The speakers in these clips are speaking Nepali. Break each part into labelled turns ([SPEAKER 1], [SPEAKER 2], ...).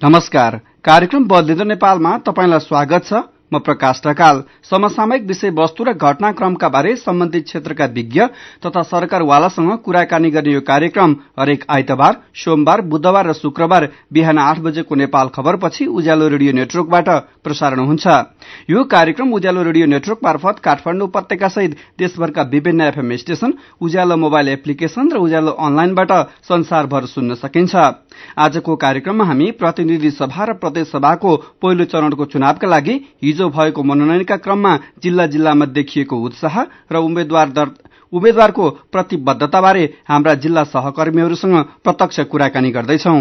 [SPEAKER 1] नमस्कार। कार्यक्रम बदलिँदो नेपालमा तपाईंलाई स्वागत छ। म प्रकाश ढकाल। समसामयिक विषयवस्तु र घटनाक्रमका बारे सम्बन्धित क्षेत्रका विज्ञ तथा सरकारवालासँग कुराकानी गर्ने यो कार्यक्रम हरेक आइतबार, सोमबार, बुधबार र शुक्रबार बिहान 8 बजेको नेपाल खबरपछि उज्यालो रेडियो नेटवर्कबाट प्रसारण हुन्छ। यो कार्यक्रम उज्यालो रेडियो नेटवर्क मार्फत काठमाडौँ उपत्यका सहित देशभरका विभिन्न FM station, Ujyaalo mobile application र उज्यालो अनलाइनबाट संसारभर सुन्न सकिन्छ। आजको कार्यक्रममा हामी प्रतिनिधि सभा र प्रदेश सभाको पहिलो चरणको चुनावका लागि हिजो भएको मनोनयनका क्रममा जिल्ला जिल्लामा देखिएको उत्साह र उम्मेद्वारको प्रतिबद्धताबारे हाम्रा जिल्ला सहकर्मीहरूसँग प्रत्यक्ष कुराकानी गर्दैछौं।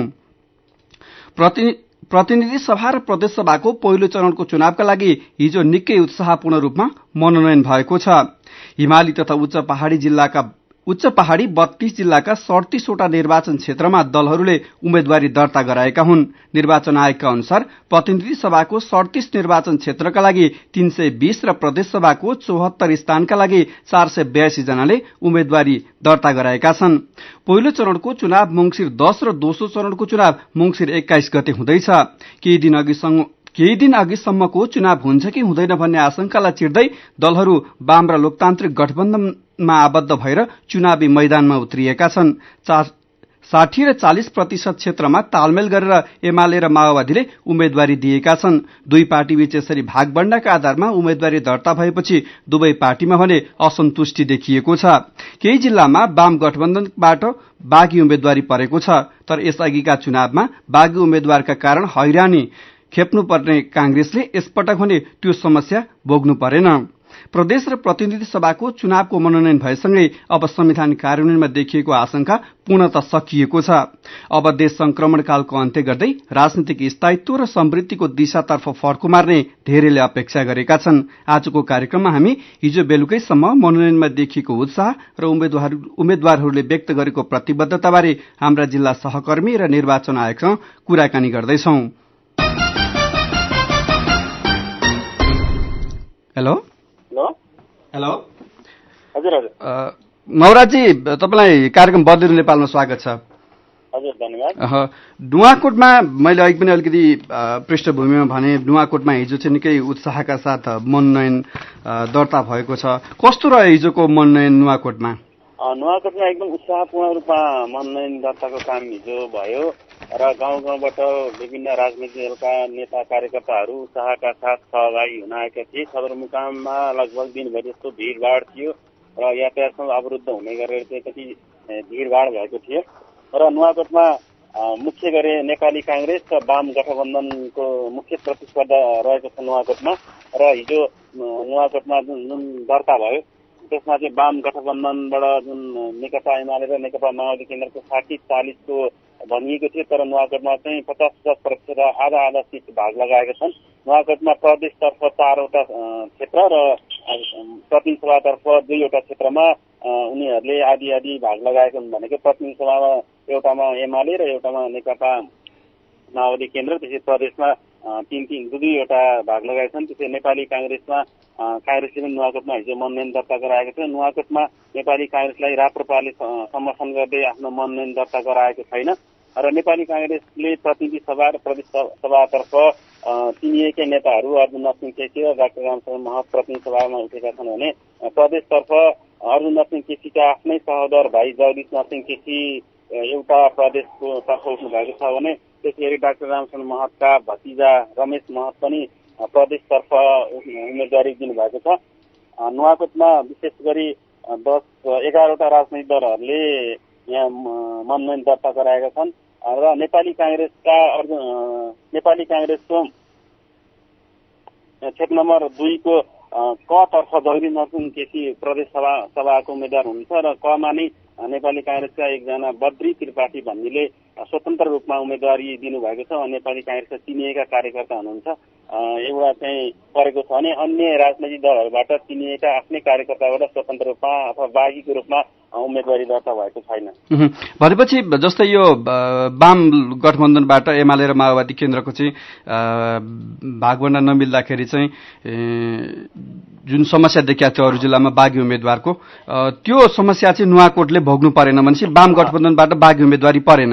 [SPEAKER 1] प्रतिनिधि सभा र प्रदेश सभाको पहिलो चरणको चुनावका लागि हिजो निकै उत्साहपूर्ण रूपमा मनोनयन भएको छ। हिमाली तथा उच्च पहाड़ी 32 जिल्लाका 37 वटा निर्वाचन क्षेत्रमा दलहरूले उम्मेद्वारी दर्ता गराएका हुन्। निर्वाचन आयोगका अनुसार प्रतिनिधि सभाको 37 निर्वाचन क्षेत्रका लागि 320 र प्रदेश सभाको 74 स्थानका लागि 482 जनाले उम्मेद्वारी दर्ता गराएका छन्। पहिलो चरणको चुनाव मंसिर 10 र दोस्रो चरणको चुनाव मंसिर 21 गते हुँदैछ। केही दिन अघिसम्मको चुनाव हुन्छ कि हुँदैन भन्ने आशंकालाई चिर्दै दलहरू वाम र लोकतान्त्रिक गठबन्धनमा आबद्ध भएर चुनावी मैदानमा उत्रिएका छन्। 60 र 40% क्षेत्रमा तालमेल गरेर एमाले र माओवादीले उम्मेद्वारी दिएका छन्। दुई पार्टीबीच यसरी भागबण्डाका आधारमा उम्मेद्वारी दर्ता भएपछि दुवै पार्टीमा भने असन्तुष्टि देखिएको छ। केही जिल्लामा वाम गठबन्धनबाट बागी उम्मेद्वारी परेको छ, तर यसअघिका चुनावमा बागी उम्मेद्वारका कारण हैरानी खेप्नुपर्ने कांग्रेसले यसपटक भने त्यो समस्या भोग्नु परेन। प्रदेश र प्रतिनिधि सभाको चुनावको मनोनयन भएसँगै अब संविधान कार्यान्वयनमा देखिएको आशंका पूर्णतः सकिएको छ। अब देश संक्रमणकालको अन्त्य गर्दै राजनीतिक स्थायित्व र समृद्धिको दिशातर्फ फर्को मार्ने धेरैले अपेक्षा गरेका छन्। आजको कार्यक्रममा हामी हिजो बेलुकैसम्म मनोनयनमा देखिएको उत्साह र उम्मेद्वारहरूले व्यक्त गरेको प्रतिबद्धताबारे हाम्रा जिल्ला सहकर्मी र निर्वाचन आयोगसँग कुराकानी गर्दैछौं। हेलो हेलो
[SPEAKER 2] हजुर हजुर
[SPEAKER 1] मौराजी, तपाईलाई कार्यक्रम बदलिँदो नेपालमा स्वागत छ।
[SPEAKER 2] हजुर धन्यवाद।
[SPEAKER 1] नुवाकोटमा मैले अघि पनि अलिकति पृष्ठभूमिमा भने नुवाकोटमा हिजो चाहिँ निकै उत्साहका साथ मनोनयन दर्ता भएको छ। कस्तो रह्यो हिजोको मनोनयन नुवाकोटमा?
[SPEAKER 2] नुवाकोटमा एकदम उत्साहपूर्ण रूपमा मनोनयन दर्ताको काम हिजो भयो र गाउँ गाउँबाट विभिन्न राजनीतिक दलका नेता कार्यकर्ताहरू उत्साहका साथ सहभागी हुन आएका थिए। सदरमुकाममा लगभग दिनभरि जस्तो भिडभाड थियो र यातायातसँग अवरुद्ध हुने गरेर चाहिँ कति भिडभाड भएको थियो र नुवाकोटमा मुख्य गरी नेपाली कांग्रेस र वाम गठबन्धनको मुख्य प्रतिस्पर्धा रहेको छ नुवाकोटमा। र हिजो नुवाकोटमा जुन दर्ता भयो त्यसमा चाहिँ वाम गठबन्धनबाट जुन नेकपा एमाले र नेकपा माओवादी केन्द्रको 60-40 को भनिएको थियो, तर नुवाकोटमा चाहिँ 50% आधा सिट भाग लगाएका छन्। नुवाकोटमा प्रदेशतर्फ 4 वटा क्षेत्र र प्रतिनिधि सभातर्फ 2 वटा क्षेत्रमा उनीहरूले आधी भाग लगाएका हुन् भनेको प्रतिनिधि सभामा एउटामा एमाले र एउटामा नेकपा माओवादी केन्द्र, त्यसै प्रदेशमा 2 वटा भाग लगाएका छन्। त्यसै नेपाली कांग्रेसमा कांग्रेसले पनि नुवाकोटमा हिजो मनोनयन दर्ता गराएको थियो। नुवाकोटमा नेपाली कांग्रेसलाई राप्रपाले समर्थन गर्दै आफ्नो मनोनयन दर्ता गराएको छैन र नेपाली कांग्रेसले प्रतिनिधि सभा र प्रदेश सभातर्फ चिनिएका नेताहरू अर्जुन नरसिंह केसी र डाक्टर रामचन्द्र महत प्रतिनिधि सभामा उठेका छन् भने प्रदेशतर्फ अर्जुन नरसिंह केसीका आफ्नै सहोदर भाइ जगदीश नरसिंह केसी एउटा प्रदेशको तर्फ उठ्नु भएको छ भने त्यसैगरी डाक्टर रामचन्द्र महतका भतिजा रमेश महत पनि प्रदेशतर्फ उम्मेदवारी दिनुभएको छ। नुवाकोटमा विशेष गरी 10-11 वटा राजनैतिक दलहरूले यहाँ मनोनयन दर्ता गराएका छन् र नेपाली कांग्रेसको क्षेत्र नम्बर 2 को क तर्फ जगदीश नरसिंह केसी प्रदेश सभाको उम्मेद्वार हुनुहुन्छ र कमा नै नेपाली कांग्रेसका एकजना बद्री त्रिपाठी भन्नेले स्वतन्त्र रूपमा उम्मेदवारी दिनुभएको छ। नेपाली कांग्रेसका चिनिएका कार्यकर्ता हुनुहुन्छ एउटा चाहिँ परेको छ भने अन्य राजनैतिक दलहरूबाट चिनिएका आफ्नै कार्यकर्ताबाट स्वतन्त्र रूपमा अथवा बागीको रूपमा उम्मेदवारी दर्ता भएको छैन।
[SPEAKER 1] भनेपछि जस्तै यो वाम गठबन्धनबाट एमाले र माओवादी केन्द्रको चाहिँ भागभण्डा नमिल्दाखेरि चाहिँ जुन समस्या देखिएको थियो अरू जिल्लामा बागी उम्मेदवारको, त्यो समस्या चाहिँ नुवाकोटले भोग्नु परेन भनेपछि वाम गठबन्धनबाट बागी उम्मेदवारी परेन।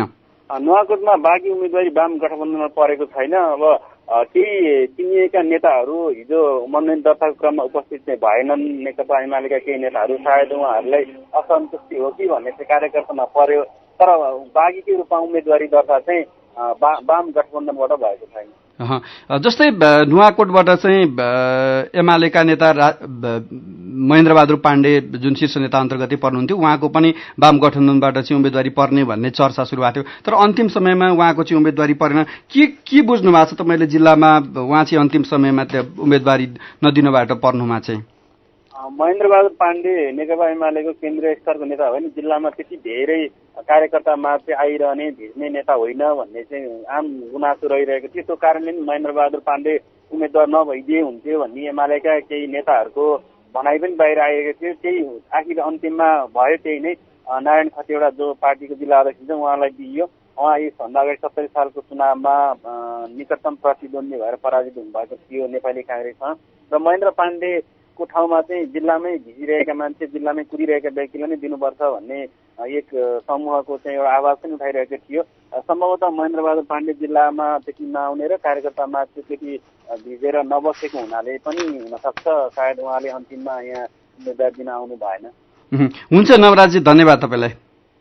[SPEAKER 2] नुवाकोटमा बाँकी उम्मेदवारी वाम गठबन्धनमा परेको छैन। अब केही चिनिएका नेताहरू हिजो मनोनयन दर्ताको क्रममा उपस्थित चाहिँ भएनन्। नेकपा एमालेका केही नेताहरू सायद उहाँहरूलाई असन्तुष्टि हो कि भन्ने चाहिँ कार्यकर्तामा पर्यो। तर बाँकीकै रूपमा उम्मेदवारी दर्ता चाहिँ वाम गठबन्धनबाट भएको छैन।
[SPEAKER 1] जस्तै नुवाकोटबाट चाहिँ एमालेका नेता महेन्द्रबहादुर पाण्डे जुन शीर्ष नेता अन्तर्गतै पर्नुहुन्थ्यो, उहाँको पनि वाम गठबन्धनबाट चाहिँ उम्मेदवारी पर्ने भन्ने चर्चा सुरु भएको थियो। तर अन्तिम समयमा उहाँको चाहिँ उम्मेदवारी परेन। के बुझ्नु भएको छ तपाईँले जिल्लामा उहाँ चाहिँ अन्तिम समयमा उम्मेदवारी नदिनुबाट पर्नुमा चाहिँ?
[SPEAKER 2] महेन्द्रबहादुर पाण्डे नेकपा एमालेको केन्द्रीय स्तरको नेता होइन, जिल्लामा त्यति धेरै कार्यकर्तामा चाहिँ आइरहने भिज्ने नेता होइन भन्ने चाहिँ आम गुनासो रहिरहेको थियो। त्यो कारणले महेन्द्रबहादुर पाण्डे उम्मेद्वार नभइदिए हुन्थ्यो भन्ने एमालेका केही नेताहरूको भनाइ पनि बाहिर आएको थियो। त्यही आखिर अन्तिममा भयो। त्यही नै नारायण खतिवडा जो पार्टीको जिल्ला अध्यक्ष छ उहाँलाई दिइयो। उहाँ यसभन्दा अगाडि 70 सालको चुनावमा निकटतम प्रतिद्वन्दी भएर पराजित हुनुभएको थियो नेपाली काङ्ग्रेसमा। र महेन्द्र पाण्डेको ठाउँमा चाहिँ जिल्लामै भिजिरहेका मान्छे, जिल्लामै कुदिरहेका व्यक्तिलाई नै दिनुपर्छ भन्ने एक समूहको चाहिँ एउटा आवाज पनि उठाइरहेको थियो। सम्भवतः महेन्द्रबहादुर पाण्डे जिल्लामा त्यति नआउने र कार्यकर्तामा त्यति भिजेर नबसेको हुनाले पनि हुनसक्छ सायद उहाँले अन्तिममा यहाँ उम्मेदवार दिन आउनु भएन।
[SPEAKER 1] हुन्छ नवराजी, धन्यवाद तपाईँलाई।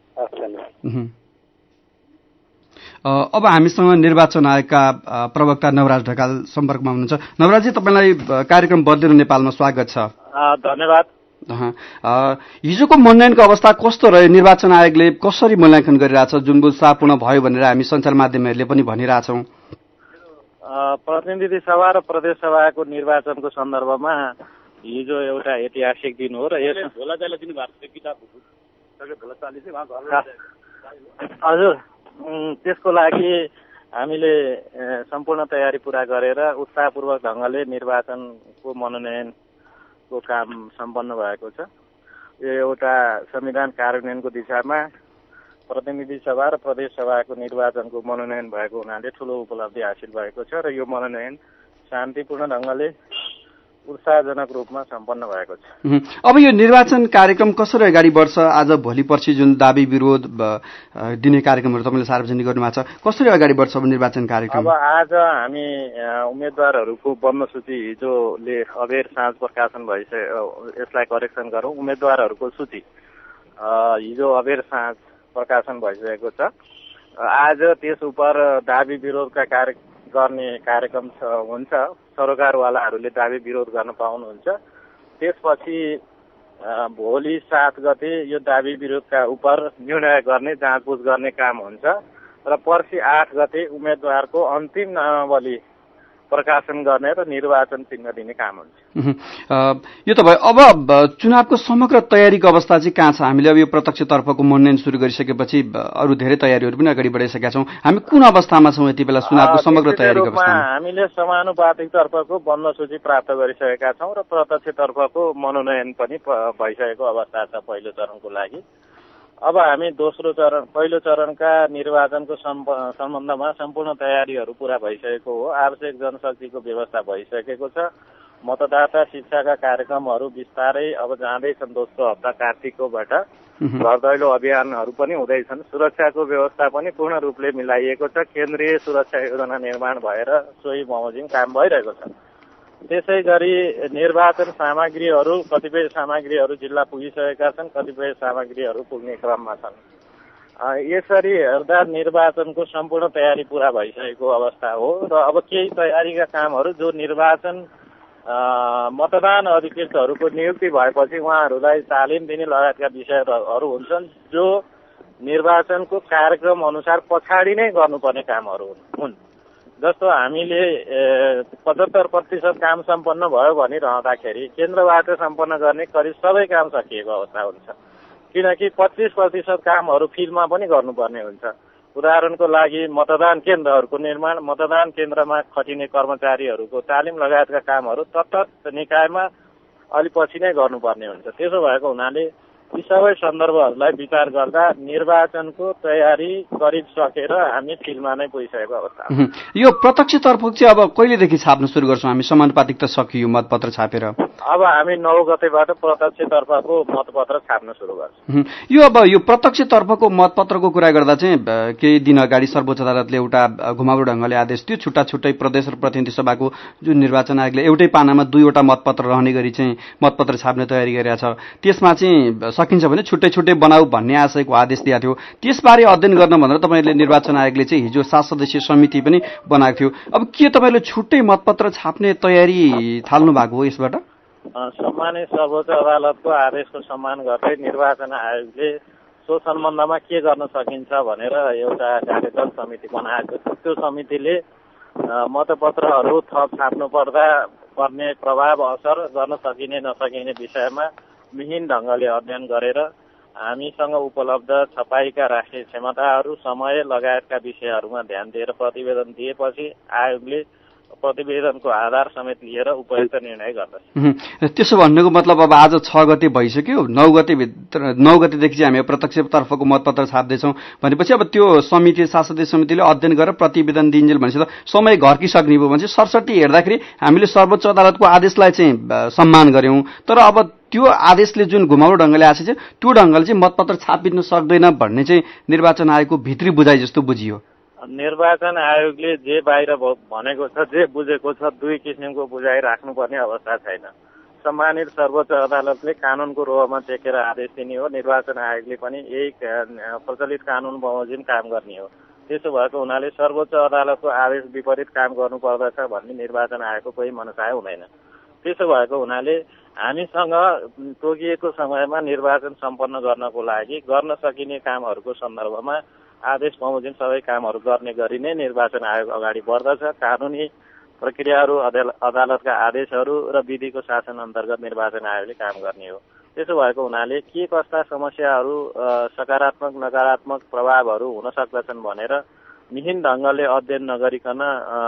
[SPEAKER 1] अब हामीसँग निर्वाचन आयोगका प्रवक्ता नवराज ढकाल सम्पर्कमा हुनुहुन्छ। नवराजी, तपाईँलाई कार्यक्रम बदलेर नेपालमा स्वागत छ।
[SPEAKER 3] धन्यवाद।
[SPEAKER 1] हिजोको मनोनयनको अवस्था कस्तो रह्यो? निर्वाचन आयोगले कसरी मूल्याङ्कन गरिरहेछ? जुन उत्साहपूर्ण भयो भनेर हामी सञ्चार माध्यमहरूले पनि भनिरहेछौँ।
[SPEAKER 3] प्रतिनिधि सभा र प्रदेश सभाको निर्वाचनको सन्दर्भमा हिजो एउटा ऐतिहासिक दिन हो र हजुर त्यसको लागि हामीले सम्पूर्ण तयारी पूरा गरेर उत्साहपूर्वक ढङ्गले निर्वाचनको मनोनयनको काम सम्पन्न भएको छ। यो एउटा संविधान कार्यान्वयनको दिशामा प्रतिनिधि सभा र प्रदेश सभाको निर्वाचनको मनोनयन भएको हुनाले ठूलो उपलब्धि हासिल भएको छ र यो मनोनयन शान्तिपूर्ण ढङ्गले उत्साहजनक रूपमा सम्पन्न भएको छ।
[SPEAKER 1] अब यो निर्वाचन कार्यक्रम कसरी अगाडि बढ्छ? आज भोलि पर्सि जुन दाबी विरोध दिने कार्यक्रमहरू तपाईँले सार्वजनिक गर्नुभएको छ, कसरी अगाडि बढ्छ अब निर्वाचन कार्यक्रम?
[SPEAKER 3] अब आज हामी उम्मेद्वारहरूको बन्द सूची हिजोले अबेर साँझ प्रकाशन भइसक्यो। यसलाई करेक्सन गरौँ, उम्मेद्वारहरूको सूची हिजो अबेर साँझ प्रकाशन भइसकेको छ। आज त्यस उप दाबी विरोधका गर्ने कार्यक्रम हुन्छ। सरोकारवालाहरूले दाबी विरोध गर्न पाउनुहुन्छ। त्यसपछि भोलि 7 गते यो दाबी विरोधका उप निर्णय गर्ने, जाँचबुझ गर्ने काम हुन्छ र पर्सि 8 गते उम्मेद्वारको अन्तिम नामावली प्रकाशन गर्ने र निर्वाचन चिन्ह दिने काम हुन्छ।
[SPEAKER 1] यो त भयो। अब चुनावको समग्र तयारीको अवस्था चाहिँ कहाँ छ? हामीले अब यो प्रत्यक्षतर्फको मनोनयन सुरु गरिसकेपछि अरू धेरै तयारीहरू पनि अगाडि बढाइसकेका छौँ। हामी कुन अवस्थामा छौँ यति बेला चुनावको समग्र तयारीको अवस्थामा?
[SPEAKER 3] हामीले समानुपातिक तर्फको बन्द सूची प्राप्त गरिसकेका छौँ र प्रत्यक्षतर्फको मनोनयन पनि भइसकेको अवस्था छ पहिलो चरणको लागि। अब हामी पहिलो चरणका निर्वाचनको सम्बन्धमा सम्पूर्ण तयारीहरू पूरा भइसकेको हो। आवश्यक जनशक्तिको व्यवस्था भइसकेको छ। मतदाता शिक्षाका कार्यक्रमहरू बिस्तारै अब जाँदैछन्। दोस्रो हप्ता कार्तिककोबाट घर दैलो अभियानहरू पनि हुँदैछन्। सुरक्षाको व्यवस्था पनि पूर्ण रूपले मिलाइएको छ। केन्द्रीय सुरक्षा योजना निर्माण भएर सोही बमोजिम काम भइरहेको छ। त्यसै गरी निर्वाचन सामग्रीहरू, कतिपय सामग्रीहरू जिल्ला पुगिसकेका छन्, कतिपय सामग्रीहरू पुग्ने क्रममा छन्। यसरी हेर्दा निर्वाचनको सम्पूर्ण तयारी पूरा भइसकेको अवस्था हो र अब केही तयारीका कामहरू जो निर्वाचन मतदान अधिकृतहरूको नियुक्ति भएपछि उहाँहरूलाई तालिम दिने लगायतका विषयहरू हुन्छन् जो निर्वाचनको कार्यक्रम अनुसार पछाडि नै गर्नुपर्ने कामहरू हुन्। जस्तो हामीले 75% काम सम्पन्न भयो भनिरहँदाखेरि केन्द्रबाट सम्पन्न गर्ने करिब सबै काम सकिएको अवस्था हुन्छ। किनकि 25% कामहरू फिल्डमा पनि गर्नुपर्ने हुन्छ। उदाहरणको लागि मतदान केन्द्रहरूको निर्माण, मतदान केन्द्रमा खटिने कर्मचारीहरूको तालिम लगायतका कामहरू तत्त निकायमा अलि पछि नै गर्नुपर्ने हुन्छ। त्यसो भएको हुनाले यी सबै सन्दर्भहरूलाई विचार गर्दा निर्वाचनको तयारी करिब सकेर हामी फिल्डमा नै पुगिसकेको अवस्था।
[SPEAKER 1] यो प्रत्यक्षतर्फ चाहिँ अब कहिलेदेखि छाप्न सुरु गर्छौँ हामी? समानुपातिक त सकियो मतपत्र छापेर,
[SPEAKER 3] अब हामी 9 गतेबाट प्रत्यक्षतर्फको मतपत्र छाप्न सुरु गर्छौँ।
[SPEAKER 1] यो अब यो प्रत्यक्षतर्फको मतपत्रको कुरा गर्दा चाहिँ केही दिन अगाडि सर्वोच्च अदालतले एउटा घुमाउरो ढङ्गले आदेश दियो। छुट्टा छुट्टै प्रदेश र प्रतिनिधि सभाको जुन निर्वाचन आयोगले एउटै पानामा 2वटा मतपत्र रहने गरी चाहिँ मतपत्र छाप्ने तयारी गरेको छ, त्यसमा चाहिँ सकिन्छ भने छुट्टै छुट्टै बनाऊ भन्ने आशयको आदेश दिएको थियो। त्यसबारे अध्ययन गर्न भनेर तपाईँहरूले निर्वाचन आयोगले चाहिँ हिजो 7 सदस्यीय समिति पनि बनाएको थियो। अब के तपाईँले छुट्टै मतपत्र छाप्ने तयारी थाल्नु भएको हो यसबाट?
[SPEAKER 3] सम्मानित सर्वोच्च अदालतको आदेशको सम्मान गर्दै निर्वाचन आयोगले सो सम्बन्धमा के गर्न सकिन्छ भनेर एउटा कार्यदल समिति बनाएको छ। त्यो समितिले मतपत्रहरू थप छाप्नु पर्दा पर्ने प्रभाव असर गर्न सकिने नसकिने विषयमा मिहिन ढङ्गले अध्ययन गरेर हामीसँग उपलब्ध छपाईका राष्ट्रिय क्षमताहरू, समय लगायतका विषयहरूमा ध्यान दिएर प्रतिवेदन दिएपछि आयोगले प्रतिवेदनको आधार समेत लिएर उपयुक्त निर्णय गर्दछ।
[SPEAKER 1] त्यसो भन्नुको मतलब अब आज 6 गते भइसक्यो, 9 गतेदेखि चाहिँ हामी प्रत्यक्षतर्फको मतपत्र छाप्दैछौँ भनेपछि अब त्यो समिति 7 सदस्यीय समितिले अध्ययन गरेर प्रतिवेदन दिइन्जेल भनेपछि त समय घर्किसक्ने भयो भने चाहिँ सरसट्टी हेर्दाखेरि हामीले सर्वोच्च अदालतको आदेशलाई चाहिँ सम्मान गर्यौँ, तर अब त्यो आदेशले जुन घुमाउरो ढङ्गले आएको छ त्यो ढङ्गले चाहिँ मतपत्र छापिन सक्दैन भन्ने चाहिँ निर्वाचन आयोगको भित्री बुझाइ जस्तो बुझियो।
[SPEAKER 3] निर्वाचन आयोगले जे बाहिर भनेको छ, जे बुझेको छ, 2 किसिमको बुझाइ राख्नुपर्ने अवस्था छैन। सम्मानित सर्वोच्च अदालतले कानुनको रोहमा टेकेर आदेश दिने हो, निर्वाचन आयोगले पनि यही प्रचलित कानुन बमोजिम काम गर्ने हो। त्यसो भएको हुनाले सर्वोच्च अदालतको आदेश विपरीत काम गर्नुपर्दछ भन्ने निर्वाचन आयोगको कोही मनसाय हुँदैन। त्यसो भएको हुनाले हामीसँग तोकिएको समयमा निर्वाचन सम्पन्न गर्नको लागि गर्न सकिने कामहरूको सन्दर्भमा आदेश बमोजिम सबै कामहरू गर्ने गरी नै निर्वाचन आयोग अगाडि बढ्दछ। कानुनी प्रक्रियाहरू, अदालतका आदेशहरू र विधिको शासन अन्तर्गत निर्वाचन आयोगले काम गर्ने हो। त्यसो भएको हुनाले के कस्ता समस्याहरू, सकारात्मक नकारात्मक प्रभावहरू हुन सक्दछन् भनेर मिहिन ढङ्गले अध्ययन नगरिकन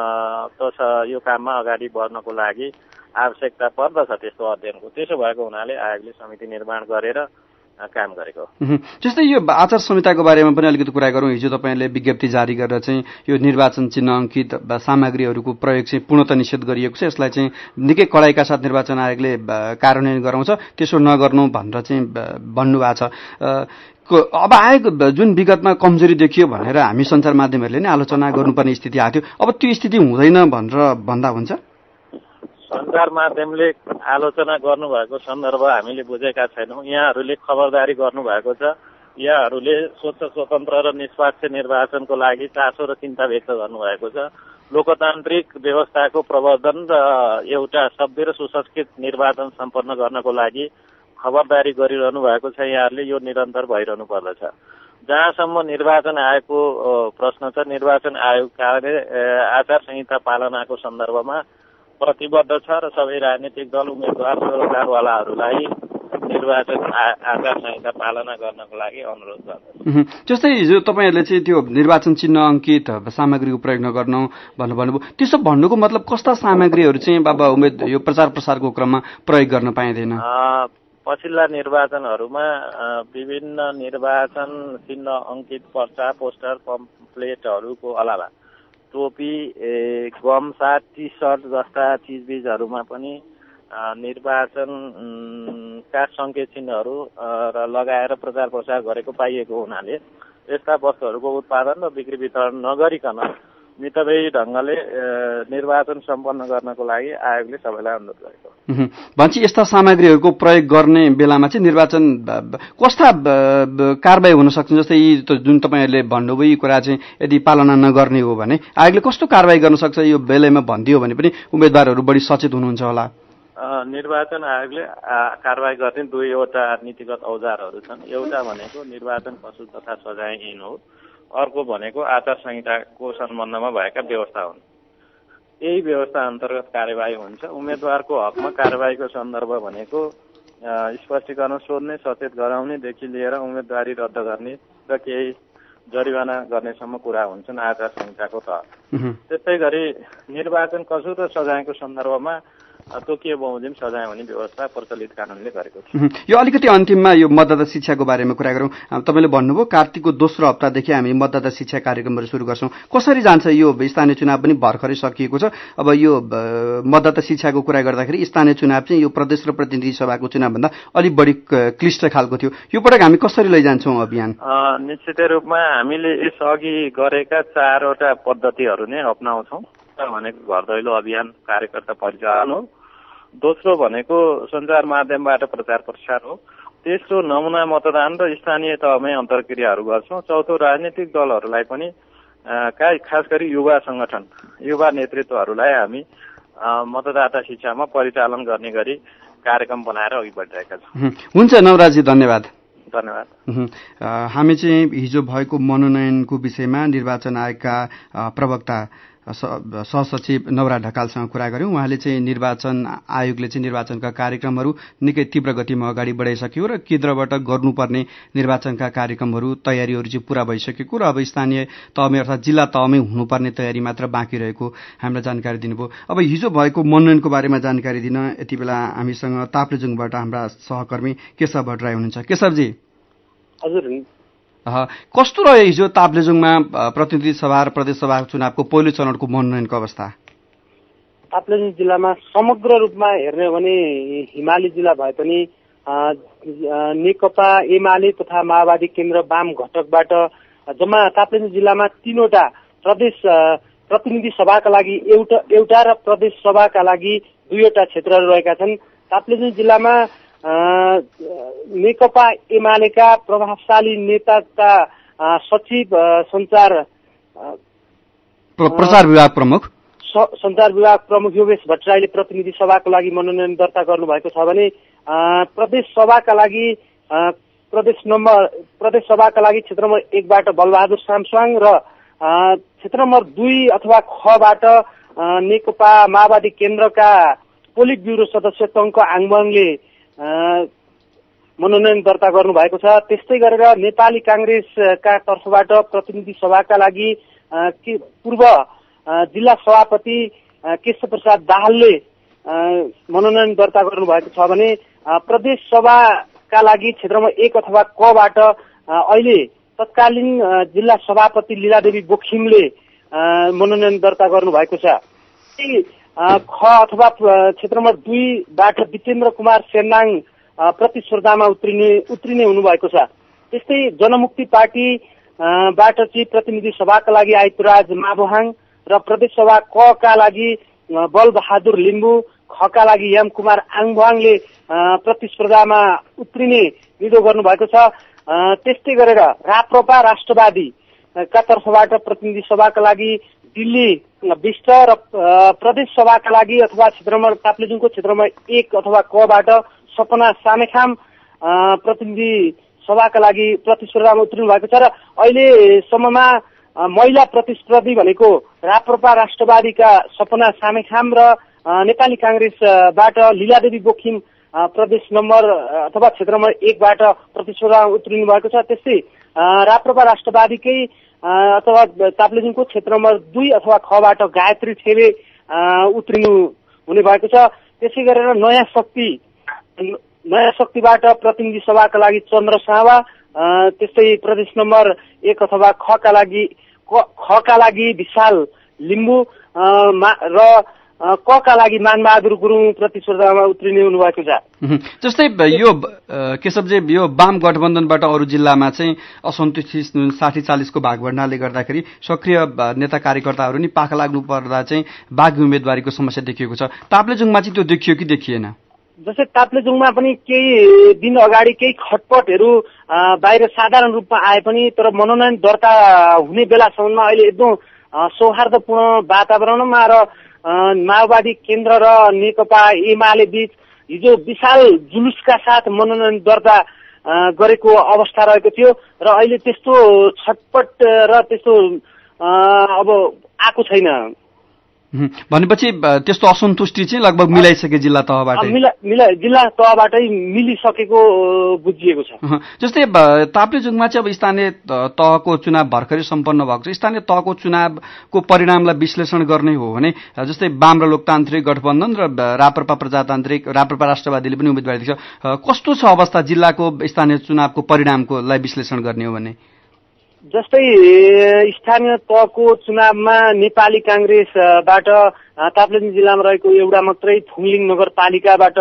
[SPEAKER 3] यो काममा अगाडि बढ्नको लागि आवश्यकता पर्दछ त्यस्तो अध्ययनको। त्यसो भएको हुनाले आयोगले समिति निर्माण गरेर काम गरेको।
[SPEAKER 1] जस्तै यो आचार संहिताको बारेमा पनि अलिकति कुरा गरौँ। हिजो तपाईँहरूले विज्ञप्ति जारी गरेर चाहिँ यो निर्वाचन चिन्ह अंकित सामग्रीहरूको प्रयोग चाहिँ पूर्णतः निषेध गरिएको छ, यसलाई चाहिँ निकै कडाइका साथ निर्वाचन आयोगले कार्यान्वयन गराउँछ, त्यसो नगर्नु भनेर चाहिँ भन्नुभएको छ। अब आयोग जुन विगतमा कमजोरी देखियो भनेर हामी सञ्चार माध्यमहरूले नै आलोचना गर्नुपर्ने स्थिति आएको थियो, अब त्यो स्थिति हुँदैन भनेर भन्दा हुन्छ?
[SPEAKER 3] सञ्चार माध्यमले आलोचना गर्नुभएको सन्दर्भ हामीले बुझेका छैनौँ। यहाँहरूले खबरदारी गर्नुभएको छ, यहाँहरूले स्वच्छ स्वतन्त्र र निष्पक्ष निर्वाचनको लागि चासो र चिन्ता व्यक्त गर्नुभएको छ। लोकतान्त्रिक व्यवस्थाको प्रवर्धन र एउटा सभ्य र सुसंस्कृत निर्वाचन सम्पन्न गर्नको लागि खबरदारी गरिरहनु भएको छ। यहाँहरूले यो निरन्तर भइरहनु पर्दछ। जहाँसम्म निर्वाचन आयोगको प्रश्न छ, निर्वाचन आयोगले आचार संहिता पालनाको सन्दर्भमा प्रतिबद्ध छ र सबै राजनीतिक दल, उम्मेद्वार, सरोकारवालाहरूलाई निर्वाचन आचार संहिता पालना गर्नको लागि अनुरोध गर्दछ।
[SPEAKER 1] जस्तै हिजो तपाईँहरूले चाहिँ त्यो निर्वाचन चिन्ह अंकित सामग्रीको प्रयोग नगर्नु भन्नुभयो, त्यसो भन्नुको मतलब कस्ता सामग्रीहरू चाहिँ अब यो प्रचार प्रसारको क्रममा प्रयोग गर्न पाइँदैन?
[SPEAKER 3] पछिल्ला निर्वाचनहरूमा विभिन्न निर्वाचन चिन्ह अंकित पर्चा, पोस्टर, पम्पलेटहरूको अलावा टोपी, गमसा, टी सर्ट जस्ता चिजबिजहरूमा पनि निर्वाचनका सङ्केत चिन्हहरू लगाएर प्रचार प्रसार गरेको पाइएको हुनाले यस्ता वस्तुहरूको उत्पादन र बिक्री वितरण नगरिकन मितव्ययी ढङ्गले निर्वाचन सम्पन्न गर्नको लागि आयोगले सबैलाई अनुरोध गरेको।
[SPEAKER 1] भन्छ यस्ता सामग्रीहरूको प्रयोग गर्ने बेलामा चाहिँ निर्वाचन कस्ता कारबाही हुन सक्छ? जस्तै यी जुन तपाईँहरूले भन्नुभयो यी कुरा चाहिँ यदि पालना नगर्ने हो भने आयोगले कस्तो कारबाही गर्न सक्छ? यो बेलामा भनिदियो भने पनि उम्मेद्वारहरू बढी सचेत हुनुहुन्छ होला।
[SPEAKER 3] निर्वाचन आयोगले कारबाही गर्ने 2वटा नीतिगत औजारहरू छन्। एउटा भनेको निर्वाचन पशु तथा सजाय ऐन हो, अर्को भनेको आचार संहिताको सम्बन्धमा भएका व्यवस्था हुन्। यही व्यवस्था अन्तर्गत कार्यवाही हुन्छ। उम्मेद्वारको हकमा कार्यवाहीको सन्दर्भ भनेको स्पष्टीकरण सोध्ने, सचेत गराउनेदेखि लिएर उम्मेदवारी रद्द गर्ने र केही जरिवाना गर्नेसम्म कुरा हुन्छन् आचार संहिताको तहत। त्यस्तै गरी निर्वाचन कसुर र सजायको सन्दर्भमा तोकिए बमोजिम सजाय हुने व्यवस्था प्रचलित कानूनले गरेको थियो।
[SPEAKER 1] यो अलिकति अन्तिममा यो मतदाता शिक्षाको बारेमा कुरा गरौँ। तपाईँले भन्नुभयो कार्तिकको दोस्रो हप्तादेखि हामी मतदाता शिक्षा कार्यक्रमहरू सुरु गर्छौँ। कसरी जान्छ यो स्थानीय चुनाव पनि भर्खरै सकिएको छ। अब यो मतदाता शिक्षाको कुरा गर्दाखेरि स्थानीय चुनाव चाहिँ यो प्रदेश र प्रतिनिधि सभाको चुनावभन्दा अलिक बढी क्लिष्ट खालको थियो। यो पटक हामी कसरी लैजान्छौँ अभियान?
[SPEAKER 3] निश्चित रूपमा हामीले यसअघि गरेका 4वटा पद्धतिहरू नै अपनाउँछौँ। भनेको घर दैलो अभियान कार्यकर्ता परिचालन हो, दोस्रो भनेको सञ्चार माध्यमबाट प्रचार प्रसार हो, तेस्रो नमुना मतदान र स्थानीय तहमै अन्तर्क्रियाहरू गर्छौँ, चौथो राजनीतिक दलहरूलाई पनि खास गरी युवा संगठन युवा नेतृत्वहरूलाई हामी मतदाता शिक्षामा परिचालन गर्ने गरी कार्यक्रम बनाएर अघि बढिरहेका छौँ।
[SPEAKER 1] हुन्छ नवराजी, धन्यवाद।
[SPEAKER 3] धन्यवाद।
[SPEAKER 1] हामी चाहिँ हिजो भएको मनोनयनको विषयमा निर्वाचन आयोगका प्रवक्ता सहसचिव नवराज ढकालसँग कुरा गर्यौं। उहाँले चाहिँ निर्वाचन आयोगले चाहिँ निर्वाचनका कार्यक्रमहरू निकै तीव्र गतिमा अगाडि बढाइसक्यो र केन्द्रबाट गर्नुपर्ने निर्वाचनका कार्यक्रमहरू तयारीहरू चाहिँ पूरा भइसकेको र अब स्थानीय तहमै अर्थात् जिल्ला तहमै हुनुपर्ने तयारी मात्र बाँकी रहेको हामीलाई जानकारी दिनुभयो। अब हिजो भएको मनोनयनको बारेमा जानकारी दिन यति बेला हामीसँग ताप्लेजुङबाट हाम्रा सहकर्मी केशव भट्टराई हुनुहुन्छ। केशवजी,
[SPEAKER 4] हजुर,
[SPEAKER 1] कस्तो रह्यो हिजो ताप्लेजुङमा प्रतिनिधि सभा र प्रदेश सभा चुनावको पहिलो चरणको मनोनयनको अवस्था?
[SPEAKER 4] ताप्लेजुङ जिल्लामा समग्र रूपमा हेर्ने हो भने हिमाली जिल्ला भए पनि नेकपा एमाले तथा माओवादी केन्द्र वाम घटकबाट जम्मा ताप्लेजुङ जिल्लामा 3वटा प्रदेश प्रतिनिधि सभाका लागि एउटा र प्रदेश सभाका लागि 2वटा क्षेत्रहरू रहेका छन्। ताप्लेजुङ जिल्लामा नेकपा एमालेका प्रभावशाली नेताका सचिव प्रचार विभाग प्रमुख योगेश भट्टराईले प्रतिनिधि सभाको लागि मनोनयन दर्ता गर्नुभएको छ भने प्रदेश सभाका लागि प्रदेश सभाका लागि क्षेत्र नम्बर 1बाट बलबहादुर सामस्वाङ र क्षेत्र नम्बर 2 अथवा खबाट नेकपा माओवादी केन्द्रका पोलिट ब्युरो सदस्य टङ्क आङबाङले मनोनयन दर्ता गर्नु भएको छ। त्यस्तै गरेर नेपाली कांग्रेसका तर्फबाट प्रतिनिधि सभाका लागि पूर्व जिल्ला सभापति केशव प्रसाद दाहालले मनोनयन दर्ता गर्नु भएको छ भने प्रदेश सभाका लागि क्षेत्र नम्बर 1 अथवा कबाट अहिले तत्कालीन जिल्ला सभापति लीलादेवी बोखिमले मनोनयन दर्ता गर्नु भएको छ। ख अथवा क्षेत्र नम्बर 2बाट विजेन्द्र कुमार सेन्नाङ प्रतिस्पर्धामा उत्रिने हुनुभएको छ। त्यस्तै जनमुक्ति पार्टीबाट चाहिँ प्रतिनिधि सभाका लागि आइतुराज माबोहाङ र प्रदेश सभा कका लागि बलबहादुर लिम्बू, खका लागि यम कुमार आङभाङले प्रतिस्पर्धामा उत्रिने निधो गर्नुभएको छ। त्यस्तै गरेर राप्रपा राष्ट्रवादीका तर्फबाट प्रतिनिधि सभाका लागि दिल्ली विष्ट र प्रदेश सभाका लागि अथवा क्षेत्र नम्बर ताप्लेजुङको क्षेत्र नम्बर 1 अथवा कबाट सपना सामेखाम प्रतिनिधि सभाका लागि प्रतिस्पर्धामा उत्रिनु भएको छ र अहिलेसम्ममा महिला प्रतिस्पर्धी भनेको राप्रपा राष्ट्रवादीका सपना सामेखाम र नेपाली कांग्रेसबाट लीलादेवी बोखिम प्रदेश नम्बर अथवा क्षेत्र नम्बर 1बाट प्रतिस्पर्धामा उत्रिनु भएको छ। त्यस्तै राप्रपा राष्ट्रवादीकै अथवा ताप्लेजुङको क्षेत्र नम्बर 2 अथवा खबाट गायत्री ठेले उत्रिनु हुने भएको छ। त्यसै गरेर नयाँ शक्तिबाट प्रतिनिधि सभाका लागि चन्द्र सावा, त्यस्तै प्रदेश नम्बर 1 अथवा खका लागि विशाल लिम्बू र कका लागि मानबहादुर गुरुङ प्रतिस्पर्धामा उत्रिने हुनुभएको छ।
[SPEAKER 1] जस्तै यो केशवजी, यो वाम गठबन्धनबाट अरू जिल्लामा चाहिँ असन्तुष्टि 60-40 को भागभण्डाले गर्दाखेरि सक्रिय नेता कार्यकर्ताहरू नि पाखा लाग्नु पर्दा चाहिँ बाघी उम्मेदवारीको समस्या देखिएको छ। ताप्लेजुङमा चाहिँ त्यो देखियो कि देखिएन?
[SPEAKER 4] जस्तै ताप्लेजुङमा पनि केही दिन अगाडि केही खटपटहरू बाहिर साधारण रूपमा आए पनि तर मनोनयन दर्ता हुने बेलासम्ममा अहिले एकदम सौहार्दपूर्ण वातावरणमा र माओवादी केन्द्र र नेकपा एमाले बीच हिजो विशाल जुलुसका साथ मनोनयन दर्ता गरेको अवस्था रहेको थियो र अहिले त्यस्तो छटपट र त्यस्तो अब आएको छैन।
[SPEAKER 1] भनेपछि त्यस्तो असन्तुष्टि चाहिँ लगभग मिलाइसके जिल्ला तहबाट
[SPEAKER 4] जिल्ला तहबाटै मिलिसकेको बुझिएको छ।
[SPEAKER 1] जस्तै ताप्लेजुङमा चाहिँ अब स्थानीय तहको चुनाव भर्खरै सम्पन्न भएको छ। स्थानीय तहको चुनावको परिणामलाई विश्लेषण गर्ने हो भने जस्तै वाम र लोकतान्त्रिक गठबन्धन र राप्रपा प्रजातान्त्रिक राप्रपा राष्ट्रवादीले पनि उम्मेदवारी दिन्छ। कस्तो छ अवस्था जिल्लाको स्थानीय चुनावको परिणामकोलाई विश्लेषण गर्ने हो भने?
[SPEAKER 4] जस्तै स्थानीय तहको चुनावमा नेपाली कांग्रेसबाट ताप्लेजुङ जिल्लामा रहेको एउटा मात्रै फुङलिङ नगरपालिकाबाट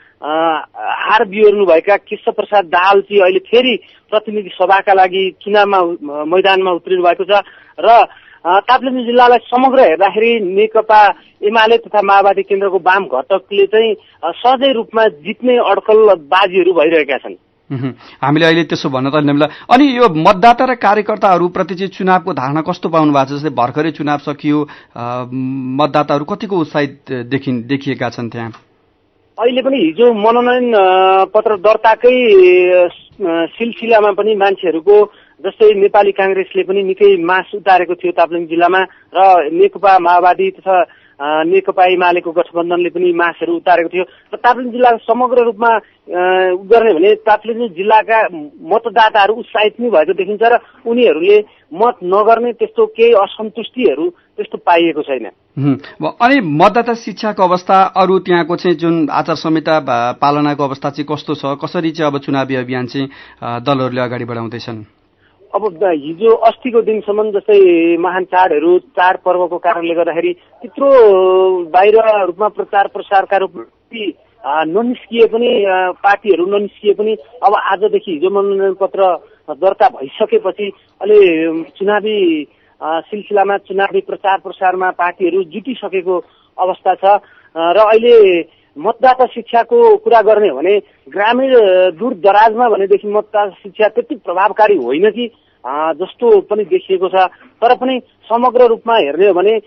[SPEAKER 4] हार बिहोर्नु भएका केशव प्रसाद दाहाल चाहिँ अहिले फेरि प्रतिनिधि सभाका लागि चुनावमा मैदानमा उत्रिनु भएको छ र ताप्लेजुङ जिल्लालाई समग्र हेर्दाखेरि नेकपा एमाले तथा माओवादी केन्द्रको वाम घटकले चाहिँ सहजै रूपमा जित्ने अड्कलबाजीहरू भइरहेका छन्।
[SPEAKER 1] हामीले अहिले त्यसो भन्न त मिल्दैन। अनि यो मतदाता र कार्यकर्ताहरूप्रति चाहिँ चुनावको धारणा कस्तो पाउनु भएको छ? जस्तै भर्खरै चुनाव सकियो, मतदाताहरू कतिको उत्साहित देखिएका छन् त्यहाँ?
[SPEAKER 4] अहिले पनि हिजो मनोनयन पत्र दर्ताकै सिलसिलामा पनि मान्छेहरूको जस्तै नेपाली कांग्रेसले पनि निकै मास उतारेको थियो ताप्लेजुङ जिल्लामा र नेकपा माओवादी तथा नेकपा एमालेको गठबन्धनले पनि मासहरू उतारेको थियो र ताप्लेजुङ जिल्लाको समग्र रूपमा गर्ने भने ताप्लेजुङ जिल्लाका मतदाताहरू उत्साहित नै भएको देखिन्छ र उनीहरूले मत नगर्ने त्यस्तो केही असन्तुष्टिहरू त्यस्तो पाइएको छैन।
[SPEAKER 1] अनि मतदाता शिक्षाको अवस्था, अरू त्यहाँको चाहिँ जुन आचार संहिता पालनाको अवस्था चाहिँ कस्तो छ? कसरी चाहिँ अब चुनावी अभियान चाहिँ दलहरूले अगाडि बढाउँदैछन्?
[SPEAKER 4] अब हिजो अस्तिको दिनसम्म जस्तै महान चाडपर्वको कारणले गर्दाखेरि त्यत्रो बाहिर रूपमा प्रचार प्रसारका रूपमा ननिस्किए पनि पार्टीहरू ननिस्किए पनि अब आजदेखि हिजो मनोनयन पत्र दर्ता भइसकेपछि अहिले चुनावी सिलसिलामा चुनावी प्रचार प्रसारमा पार्टीहरू जुटिसकेको अवस्था छ र अहिले मतदाता शिक्षाको कुरा गर्ने हो भने ग्रामीण दूर दराजमा भनेदेखि मतदाता शिक्षा त्यति प्रभावकारी होइन कि जस्तो पनि देखिएको छ। तर पनि समग्र रूपमा हेर्ने हो भने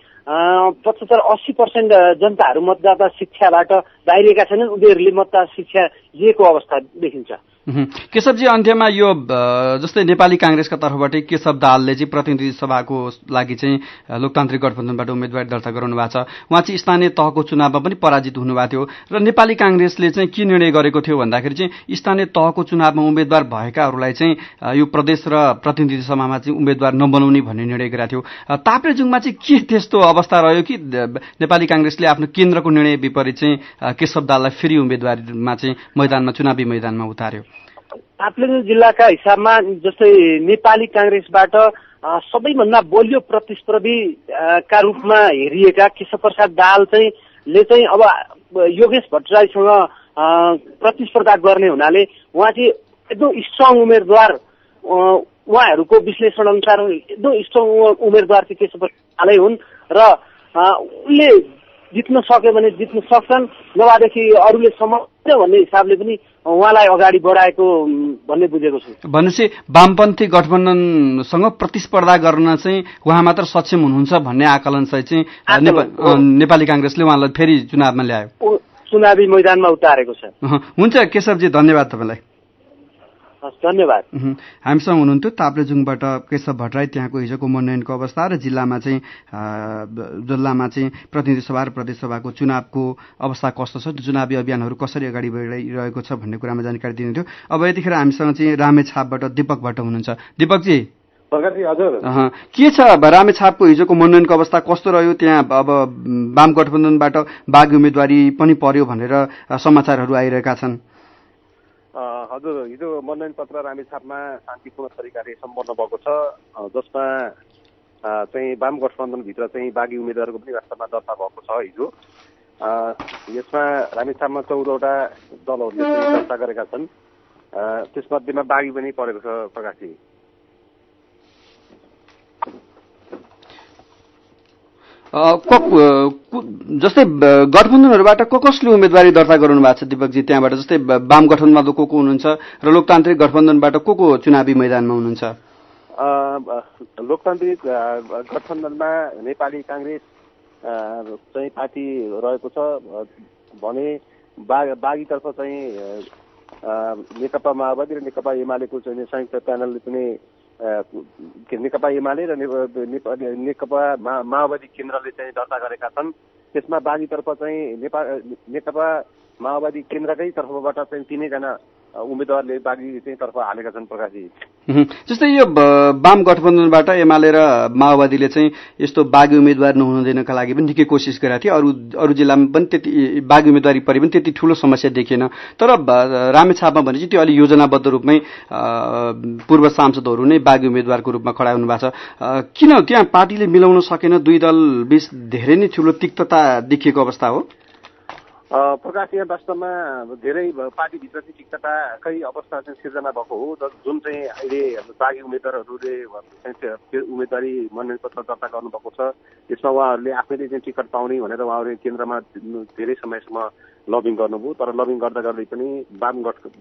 [SPEAKER 4] 75-80% जनताहरू मतदाता शिक्षाबाट बाहिरिएका छैनन्। उनीहरूले मतदाता शिक्षा लिएको अवस्था देखिन्छ।
[SPEAKER 1] केशवजी, अन्त्यमा यो जस्तै नेपाली कांग्रेसका तर्फबाटै केशव दाहालले चाहिँ प्रतिनिधि सभाको लागि चाहिँ लोकतान्त्रिक गठबन्धनबाट उम्मेदवारी दर्ता गराउनु भएको छ। उहाँ चाहिँ स्थानीय तहको चुनावमा पनि पराजित हुनुभएको थियो र नेपाली कांग्रेसले चाहिँ के निर्णय गरेको थियो भन्दाखेरि चाहिँ स्थानीय तहको चुनावमा उम्मेदवार भएकाहरूलाई चाहिँ यो प्रदेश र प्रतिनिधि सभामा चाहिँ उम्मेदवार नबनाउने भन्ने निर्णय गरेको थियो। ताप्लेजुङमा चाहिँ के त्यस्तो अवस्था रह्यो कि नेपाली कांग्रेसले आफ्नो केन्द्रको निर्णय विपरीत चाहिँ केशव दाहाललाई फेरि उम्मेदवारीमा चाहिँ चुनावी मैदानमा उतार्यो?
[SPEAKER 4] ताप्लेजुङ जिल्लाका हिसाबमा जस्तै नेपाली कांग्रेसबाट सबैभन्दा बलियो प्रतिस्पर्धीका रूपमा हेरिएका केशव प्रसाद दाहाल चाहिँ अब योगेश भट्टराईसँग प्रतिस्पर्धा गर्ने हुनाले उहाँ चाहिँ एकदम स्ट्रङ उम्मेदवार, उहाँहरूको विश्लेषण अनुसार एकदम स्ट्रङ उम्मेदवार चाहिँ केशव प्रसाद दाहालै हुन् र उनले जित्न सक्यो भने जित्न सक्छन्, नभएदेखि अरूले समस्या भन्ने हिसाबले पनि उहाँलाई अगाडि बढाएको भन्ने बुझेको छु।
[SPEAKER 1] भनेपछि वामपन्थी गठबन्धनसँग प्रतिस्पर्धा गर्न चाहिँ उहाँ मात्र सक्षम हुनुहुन्छ भन्ने आकलन चाहिँ नेपाली कांग्रेसले उहाँलाई फेरि चुनावमा ल्यायो,
[SPEAKER 4] चुनावी मैदानमा उतारेको छ।
[SPEAKER 1] हुन्छ केशवजी, धन्यवाद तपाईँलाई।
[SPEAKER 4] धन्यवाद।
[SPEAKER 1] हामीसँग हुनुहुन्थ्यो ताप्लेजुङबाट केशव भट्टराई। त्यहाँको हिजोको मनोनयनको अवस्था र जिल्लामा चाहिँ प्रतिनिधि सभा र प्रदेश सभाको चुनावको अवस्था कस्तो छ, चुनावी अभियानहरू कसरी अगाडि बढिरहेको छ भन्ने कुरामा जानकारी दिनुहुन्थ्यो। अब यतिखेर हामीसँग चाहिँ रामेछापबाट दीपक भट्ट हुनुहुन्छ। दीपकजी, के छ रामेछापको हिजोको मनोनयनको अवस्था कस्तो रह्यो? त्यहाँ अब वाम गठबन्धनबाट बागी उम्मेदवारी पनि पर्यो भनेर समाचारहरू आइरहेका छन्।
[SPEAKER 5] हजुर, हिजो मनोनयन पत्र रामेछापमा शान्तिपूर्ण तरिकाले सम्पन्न भएको छ, जसमा चाहिँ वाम गठबन्धनभित्र चाहिँ बागी उम्मेदवारको पनि वास्तवमा दर्ता भएको छ हिजो। यसमा रामेछापमा 14वटा दलहरूले दर्ता गरेका छन्, त्यसमध्येमा बागी पनि परेको छ। प्रकाशजी,
[SPEAKER 1] जस्तै गठबन्धनहरूबाट कसले उम्मेदवारी दर्ता गराउनु भएको छ दीपकजी? त्यहाँबाट जस्तै वाम गठबन्धनमा को हुनुहुन्छ र लोकतान्त्रिक गठबन्धनबाट को चुनावी मैदानमा हुनुहुन्छ?
[SPEAKER 5] लोकतान्त्रिक गठबन्धनमा नेपाली कांग्रेस चाहिँ पार्टी रहेको छ भने बागीतर्फ चाहिँ नेकपा माओवादी र नेकपा एमालेको चाहिँ संयुक्त प्यानलले पनि नेकपा एमाले र नेकपा माओवादी केन्द्रले चाहिँ दर्ता गरेका छन्। त्यसमा बागीतर्फ चाहिँ नेकपा माओवादी केन्द्रकै तर्फबाट चाहिँ 3 जना उम्मेद्वारले बागी चाहिँ तर्फ हालेका छन् प्रकाशजी।
[SPEAKER 1] जस्तै यो वाम गठबन्धनबाट एमाले र माओवादीले चाहिँ यस्तो बागी उम्मेद्वार नहुन दिनका लागि पनि निकै कोसिस गरेका थिए। अरू जिल्लामा पनि त्यति बागी उम्मेद्वारी परि पनि त्यति ठूलो समस्या देखिएन। तर रामेछापमा भने चाहिँ त्यो अलि योजनाबद्ध रूपमै पूर्व सांसदहरू नै बागी उम्मेद्वारको रूपमा खडा हुनु भएको छ। किन त्यहाँ पार्टीले मिलाउन सकेन? दुई दल बीच धेरै नै ठूलो तिक्तता देखिएको अवस्था हो।
[SPEAKER 5] प्रकाश, यहाँ वास्तवमा धेरै पार्टीभित्र चाहिँ तिक्तताकै अवस्था चाहिँ सिर्जना भएको हो। जुन चाहिँ अहिले बागी उम्मेद्वारहरूले उम्मेदवारी मनोनयन पत्र दर्ता गर्नुभएको छ, यसमा उहाँहरूले आफैले चाहिँ टिकट पाउने भनेर उहाँहरूले केन्द्रमा धेरै समयसम्म लबिङ गर्नुभयो। तर लबिङ गर्दा गर्दै पनि वाम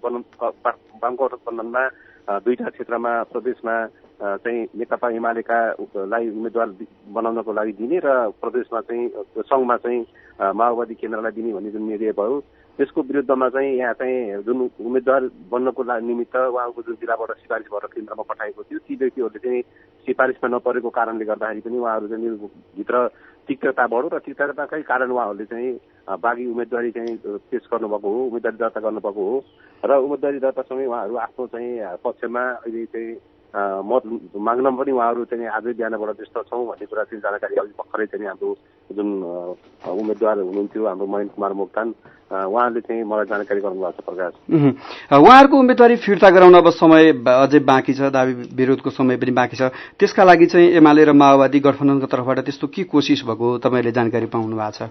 [SPEAKER 5] गठबन्धनमा 2टा क्षेत्रमा प्रदेशमा चाहिँ नेकपा एमालेकालाई उम्मेद्वार बनाउनको लागि दिने र प्रदेशमा चाहिँ सङ्घमा चाहिँ माओवादी केन्द्रलाई दिने भन्ने जुन निर्णय भयो, त्यसको विरुद्धमा चाहिँ यहाँ चाहिँ जुन उम्मेद्वार बन्नको निमित्त उहाँको जुन जिल्लाबाट सिफारिस भएर केन्द्रमा पठाएको थियो, ती व्यक्तिहरूले चाहिँ सिफारिसमा नपरेको कारणले गर्दाखेरि पनि उहाँहरू चाहिँ भित्र तिक्तता बढ्यो र तिक्तताकै कारण उहाँहरूले चाहिँ बागी उम्मेदवारी चाहिँ पेश गर्नुभएको हो, उम्मेदवारी दर्ता गर्नुभएको हो र उम्मेदवारी दर्तासँगै उहाँहरू आफ्नो चाहिँ पक्षमा अहिले चाहिँ मत माग्न पनि उहाँहरू चाहिँ आजै बिहानबाट व्यस्त छौँ भन्ने कुरा चाहिँ जानकारी अघि भर्खरै चाहिँ हाम्रो जुन उम्मेद्वार हुनुहुन्थ्यो हाम्रो महेन्द्र कुमार मोक्तान, उहाँले चाहिँ मलाई जानकारी गर्नुभएको छ। प्रकाश,
[SPEAKER 1] उहाँहरूको उम्मेदवारी फिर्ता गराउन अब समय अझै बाँकी छ, दाबी विरोधको समय पनि बाँकी छ। त्यसका लागि चाहिँ एमाले र माओवादी गठबन्धनको तर्फबाट त्यस्तो के कोसिस भएको तपाईँले जानकारी पाउनु भएको छ?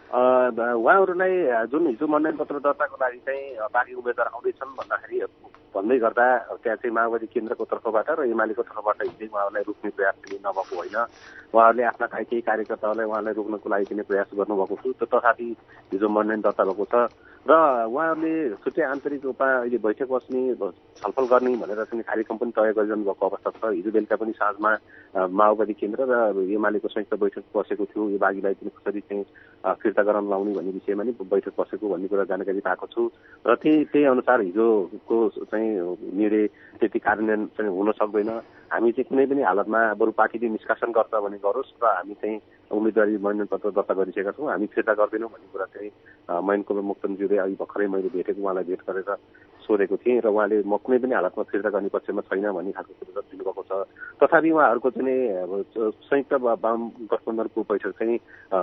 [SPEAKER 5] उहाँहरूलाई जुन हिजो मनोनयन पत्र दर्ताको लागि चाहिँ बाँकी उम्मेद्वार आउँदैछन् भन्दै गर्दा त्यहाँ चाहिँ माओवादी केन्द्रको तर्फबाट र एमालेको तर्फबाट हिजै उहाँहरूलाई रोक्ने प्रयास पनि नभएको होइन। उहाँहरूले आफ्ना केही कार्यकर्ताहरूलाई उहाँलाई रोक्नको लागि पनि प्रयास गर्नुभएको थियो। तथापि हिजो मनोनयन दर्ता भएको छ र उहाँहरूले छुट्टै आन्तरिक रूपमा अहिले बैठक बस्ने छलफल गर्ने भनेर चाहिँ कार्यक्रम पनि तय गरिरहनु भएको अवस्था छ। हिजो बेलुका पनि साँझमा माओवादी केन्द्र र एमालेको संयुक्त बैठक बसेको थियो। यो बागीलाई पनि कसरी चाहिँ फिर्ता गराउन लाउने भन्ने विषयमा नि बैठक बसेको भन्ने कुरा जानकारी पाएको छु र त्यही अनुसार हिजोको चाहिँ निर्णय त्यति कार्यान्वयन चाहिँ हुन सक्दैन। हामी चाहिँ कुनै पनि हालतमा बरु पार्टीले निष्कासन गर्छ भने गरोस् र हामी चाहिँ उम्मेदवारी मनोनयन पत्र दर्ता गरिसकेका छौँ, हामी फिर्ता गर्दैनौँ भन्ने कुरा चाहिँ महेन्द्र कुमार मोक्तानज्यूले अघि भर्खरै मैले भेटेको उहाँलाई भेट गरेर सोधेको थिएँ र उहाँले म कुनै पनि हालतमा फिर्ता गर्ने पक्षमा छैन भन्ने खालको कुरा दिनुभएको छ। तथापि उहाँहरूको चाहिँ संयुक्त वाम गठबन्धनको बैठक चाहिँ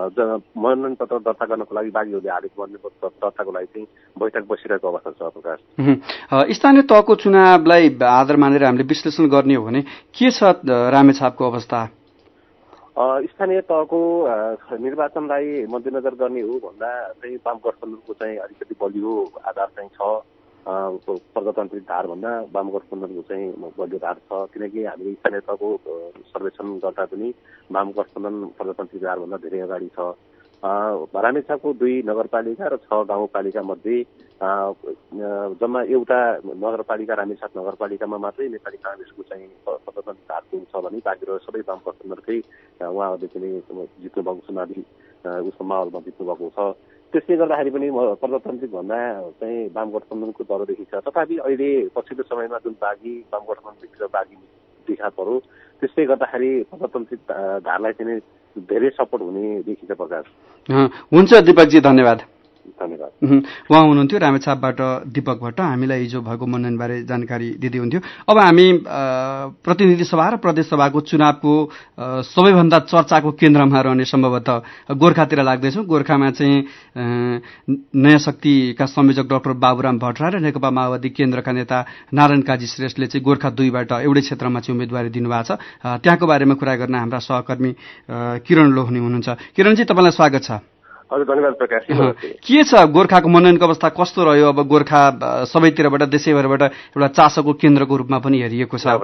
[SPEAKER 5] मनोनयन पत्र दर्ता गर्नको लागि बागीहरूले हालेको मनोनयन पत्र दर्ताको लागि चाहिँ बैठक बसिरहेको अवस्था छ। प्रकाश,
[SPEAKER 1] स्थानीय तहको चुनावलाई आधार मानेर हामीले विश्लेषण गर्ने हो भने के छ रामेछापको अवस्था?
[SPEAKER 5] स्थानीय तहको निर्वाचनलाई मध्यनजर गर्ने हो भन्दा चाहिँ वाम गठबन्धनको चाहिँ अलिकति बलियो आधार चाहिँ छ। प्रजातान्त्रिक धार भन्दा वाम गठबन्धनको चाहिँ बलियो धार छ, किनकि हामीले स्थानीय तहको सर्वेक्षण गर्दा पनि वाम गठबन्धन प्रजातान्त्रिक धार भन्दा धेरै अगाडि छ। रामेछापको 2 नगरपालिका र 6 गाउँपालिका मध्ये जम्मा एउटा नगरपालिका रामेछाप नगरपालिकामा मात्रै नेपाली काङ्ग्रेसको चाहिँ प्रजातान्त्रिक धार छ भने बाँकी सबै वाम गठबन्धनकै उहाँहरूले पनि जित्नु भएको चुनावी उसको माहौलमा जित्नु भएको छ। त्यसले गर्दाखेरि पनि प्रजातान्त्रिक भन्दा चाहिँ वाम गठबन्धनको दर देखिन्छ। तथापि अहिले पछिल्लो समयमा जुन वाम गठबन्धनभित्र बागी देखा पऱ्यो, त्यसले गर्दाखेरि प्रजातान्त्रिक धारलाई चाहिँ धेरै सपोर्ट हुने देखिन्छ। प्रकाश,
[SPEAKER 1] हुन्छ दिपकजी, धन्यवाद।
[SPEAKER 5] धन्यवाद।
[SPEAKER 1] उहाँ हुनुहुन्थ्यो रामेछापबाट दिपक भट्ट, हामीलाई हिजो भएको मनोनयनबारे जानकारी दिँदै हुन्थ्यो। अब हामी प्रतिनिधि सभा र प्रदेश सभाको चुनावको सबैभन्दा चर्चाको केन्द्रमा रहने सम्भवतः गोर्खातिर लाग्दैछौँ। गोर्खामा चाहिँ नयाँ शक्तिका संयोजक डाक्टर बाबुराम भट्टराई र नेकपा माओवादी केन्द्रका नेता नारायण काजी श्रेष्ठले चाहिँ गोर्खा 2बाट एउटै क्षेत्रमा चाहिँ उम्मेदवारी दिनुभएको छ। त्यहाँको बारेमा कुरा गर्न हाम्रा सहकर्मी किरण लोहनी हुनुहुन्छ। किरणजी, तपाईँलाई स्वागत छ।
[SPEAKER 5] हजुर, धन्यवाद प्रकाश।
[SPEAKER 1] के छ गोर्खाको मनोनयनको अवस्था कस्तो रह्यो? अब गोर्खा सबैतिरबाट देशैभरबाट एउटा चासोको केन्द्रको रूपमा पनि हेरिएको छ।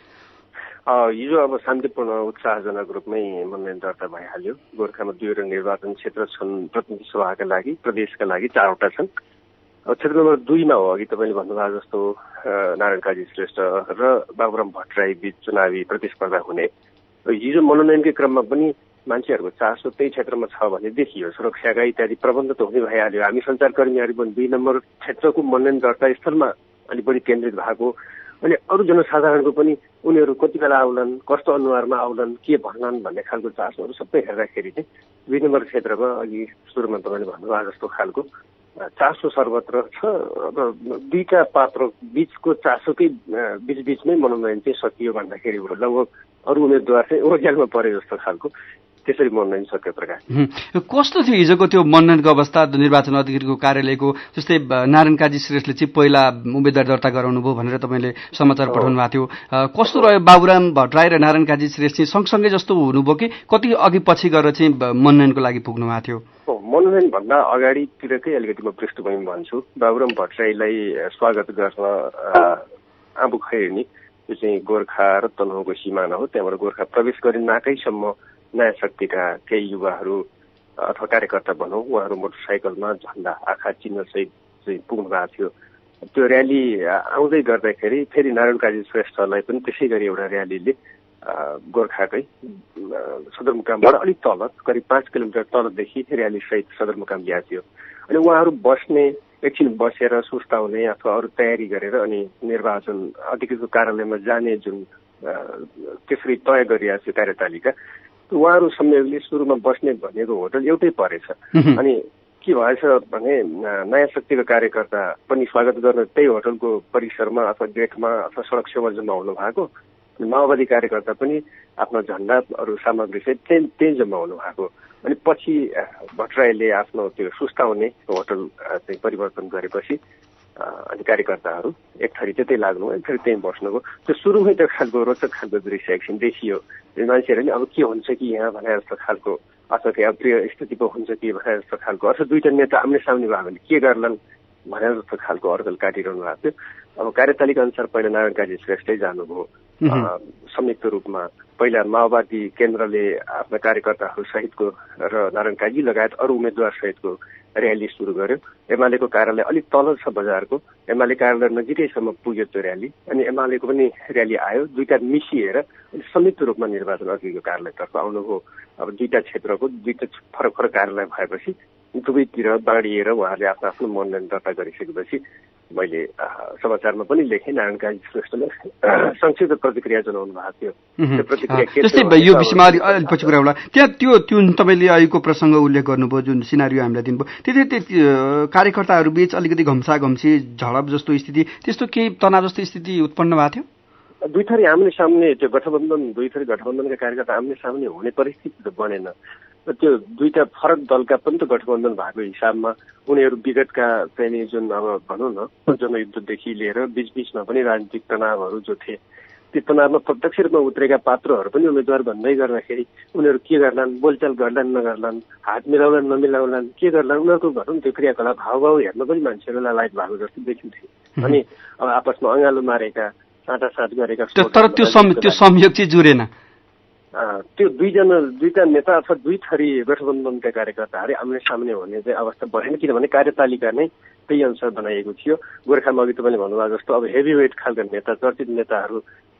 [SPEAKER 6] हिजो अब शान्तिपूर्ण उत्साहजनक रूपमै मनोनयन दर्ता भइहाल्यो। गोर्खामा 2 निर्वाचन क्षेत्र छन्। प्रतिनिधि सभाका लागि, प्रदेशका लागि 4वटा छन्। क्षेत्र नम्बर 2मा हो अघि तपाईँले भन्नुभएको जस्तो नारायण काजी श्रेष्ठ र बाबुराम भट्टराई बीच चुनावी प्रतिस्पर्धा हुने। हिजो मनोनयनकै क्रममा पनि मान्छेहरूको चासो त्यही क्षेत्रमा छ भन्ने देखियो। सुरक्षाका इत्यादि प्रबन्ध त हुने भइहाल्यो। हामी सञ्चारकर्मीहरू पनि 2 नम्बर क्षेत्रको मनोनयन दर्ता स्थलमा अलिक बढी केन्द्रित भएको अनि अरू जनसाधारणको पनि उनीहरू कति बेला आउलान्, कस्तो अनुहारमा आउलान्, के भन्लान् भन्ने खालको चासोहरू सबै हेर्दाखेरि चाहिँ 2 नम्बर क्षेत्रमा अघि सुरुमा तपाईँले भन्नुभयो जस्तो खालको चासो सर्वत्र छ। अब दुईटा पात्र बीचको चासोकै बीचमै मनोनयन चाहिँ सकियो भन्दाखेरि लगभग अरू उम्मेद्वार चाहिँ ओझेलमा परे जस्तो खालको त्यसरी मनोनयन सक्यो। प्रकाश,
[SPEAKER 1] कस्तो थियो हिजोको त्यो मनोनयनको अवस्था? निर्वाचन अधिकारीको कार्यालयको जस्तै नारायण काजी श्रेष्ठले चाहिँ पहिला उम्मेद्वार दर्ता गराउनु भयो भनेर तपाईँले समाचार पठाउनु भएको थियो। कस्तो रह्यो? बाबुराम भट्टराई र नारायण काजी श्रेष्ठ चाहिँ सँगसँगै जस्तो हुनुभयो कि कति अघि पछि गरेर चाहिँ मनोनयनको लागि पुग्नु भएको थियो?
[SPEAKER 6] मनोनयन भन्दा अगाडितिरकै अलिकति म पृष्ठभूमि भन्छु। बाबुराम भट्टराईलाई स्वागत गर्न आबु खैरनी, यो चाहिँ गोर्खा र तनहुँको सिमाना हो, त्यहाँबाट गोर्खा प्रवेश गरी नाकैसम्म नयाँ शक्तिका केही युवाहरू अथवा कार्यकर्ता भनौँ, उहाँहरू मोटरसाइकलमा झण्डा आँखा चिन्हसहित चाहिँ पुग्नु भएको थियो। त्यो र्याली आउँदै गर्दाखेरि फेरि नारायण काजी श्रेष्ठलाई पनि त्यसै गरी एउटा र्यालीले गोर्खाकै सदरमुकामबाट अलिक तल करिब 5 किलोमिटर तलदेखि र्याली सहित सदरमुकाम ल्याएको थियो। अनि उहाँहरू बस्ने, एकछिन बसेर सुस्ताउने अथवा अरू तयारी गरेर अनि निर्वाचन अधिकारीको कार्यालयमा जाने जुन त्यसरी तय गरिएको थियो कार्यतालिका, उहाँहरू संयोगले सुरुमा बस्ने भनेको होटल एउटै परेछ। अनि के भएछ भने नयाँ शक्तिको कार्यकर्ता पनि स्वागत गर्न त्यही होटलको परिसरमा अथवा गेटमा अथवा सडक छेउमा जम्मा हुनु भएको, माओवादी कार्यकर्ता पनि आफ्नो झण्डा अरू सामग्री सहित त्यही जम्मा हुनु भएको। अनि पछि भट्टराईले आफ्नो त्यो सुस्ताउने होटल चाहिँ परिवर्तन गरेपछि अनि कार्यकर्ताहरू एक थरी त्यतै लाग्नु, एक थरी त्यहीँ बस्नुभयो। त्यो सुरुमै त्यो खालको रोचक खालको दृश्य एकछिन देखियो। मान्छेहरूले अब के हुन्छ कि यहाँ भने जस्तो खालको अथवा के अप्रिय स्थिति पो हुन्छ कि भने जस्तो खालको, अथवा दुईटा नेता आम्ने सामने भयो भने के गर्लान् भने जस्तो खालको अड्कल काटिरहनु भएको थियो। अब कार्यतालिका अनुसार पहिला नारायण काजी श्रेष्ठै जानुभयो संयुक्त रूपमा। पहिला माओवादी केन्द्रले आफ्ना कार्यकर्ताहरू सहितको र नारायण काजी लगायत अरू उम्मेद्वार सहितको र्याली सुरु गर्यो। एमालेको कार्यालय अलिक तल छ बजारको, एमाले कार्यालय नजिकैसम्म पुग्यो त्यो र्याली। अनि एमालेको पनि र्याली आयो, दुईटा मिसिएर संयुक्त रूपमा निर्वाचन अधिकारीको कार्यालयतर्फ आउनुभयो। अब दुईटा क्षेत्रको दुईटा फरक फरक कार्यालय भएपछि दुवैतिर बाँडिएर उहाँहरूले आफ्नो आफ्नो मनोनयन दर्ता गरिसकेपछि मैले समाचारमा पनि लेखेँ, नारायण काजी श्रेष्ठले संक्षिप्त प्रतिक्रिया जनाउनु भएको थियो।
[SPEAKER 1] जस्तै यो विषयमा अलिक पछि कुरा होला। त्यहाँ त्यो तपाईँले अहिलेको प्रसङ्ग उल्लेख गर्नुभयो, जुन सिनारियो हामीलाई दिनुभयो, त्यति कार्यकर्ताहरू बीच अलिकति घम्साघम्सी झडप जस्तो स्थिति, त्यस्तो केही तनाव जस्तो स्थिति उत्पन्न भएको थियो?
[SPEAKER 6] दुई थरी आम्ने सामने त्यो गठबन्धन, दुई थरी गठबन्धनका कार्यकर्ता आम्ने सामने हुने परिस्थिति त बनेन। त्यो दुईटा फरक दलका पनि त गठबन्धन भएको हिसाबमा उनीहरू विगतका चाहिँ जुन अब भनौँ न जनयुद्धदेखि लिएर बीचबीचमा पनि राजनीतिक तनावहरू जो थिए, त्यो तनावमा प्रत्यक्ष रूपमा उत्रेका पात्रहरू पनि उम्मेद्वार भन्दै गर्दाखेरि उनीहरू के गर्लान्, बोलचाल गर्लान् नगर्लान्, हात मिलाउलान् नमिलाउलान्, के गर्लान्, उनीहरूको भनौँ त्यो क्रियाकलाप हावभाव हेर्न पनि मान्छेहरूलाई लाइट भएको जस्तो देखिन्थ्यो। अनि अब आपसमा अँगालो मारेका, साटासाट गरेका,
[SPEAKER 1] तर त्यो संयोग चाहिँ जुरेन।
[SPEAKER 6] त्यो दुईटा नेता अथवा दुई थरी गठबन्धनका कार्यकर्ताहरू आम्ने सामने हुने चाहिँ अवस्था बनेन, किनभने कार्यतालिका नै त्यही अनुसार बनाइएको थियो। गोर्खामा अघि तपाईँले भन्नुभएको जस्तो अब हेभी वेट खालका नेता, चर्चित नेताहरू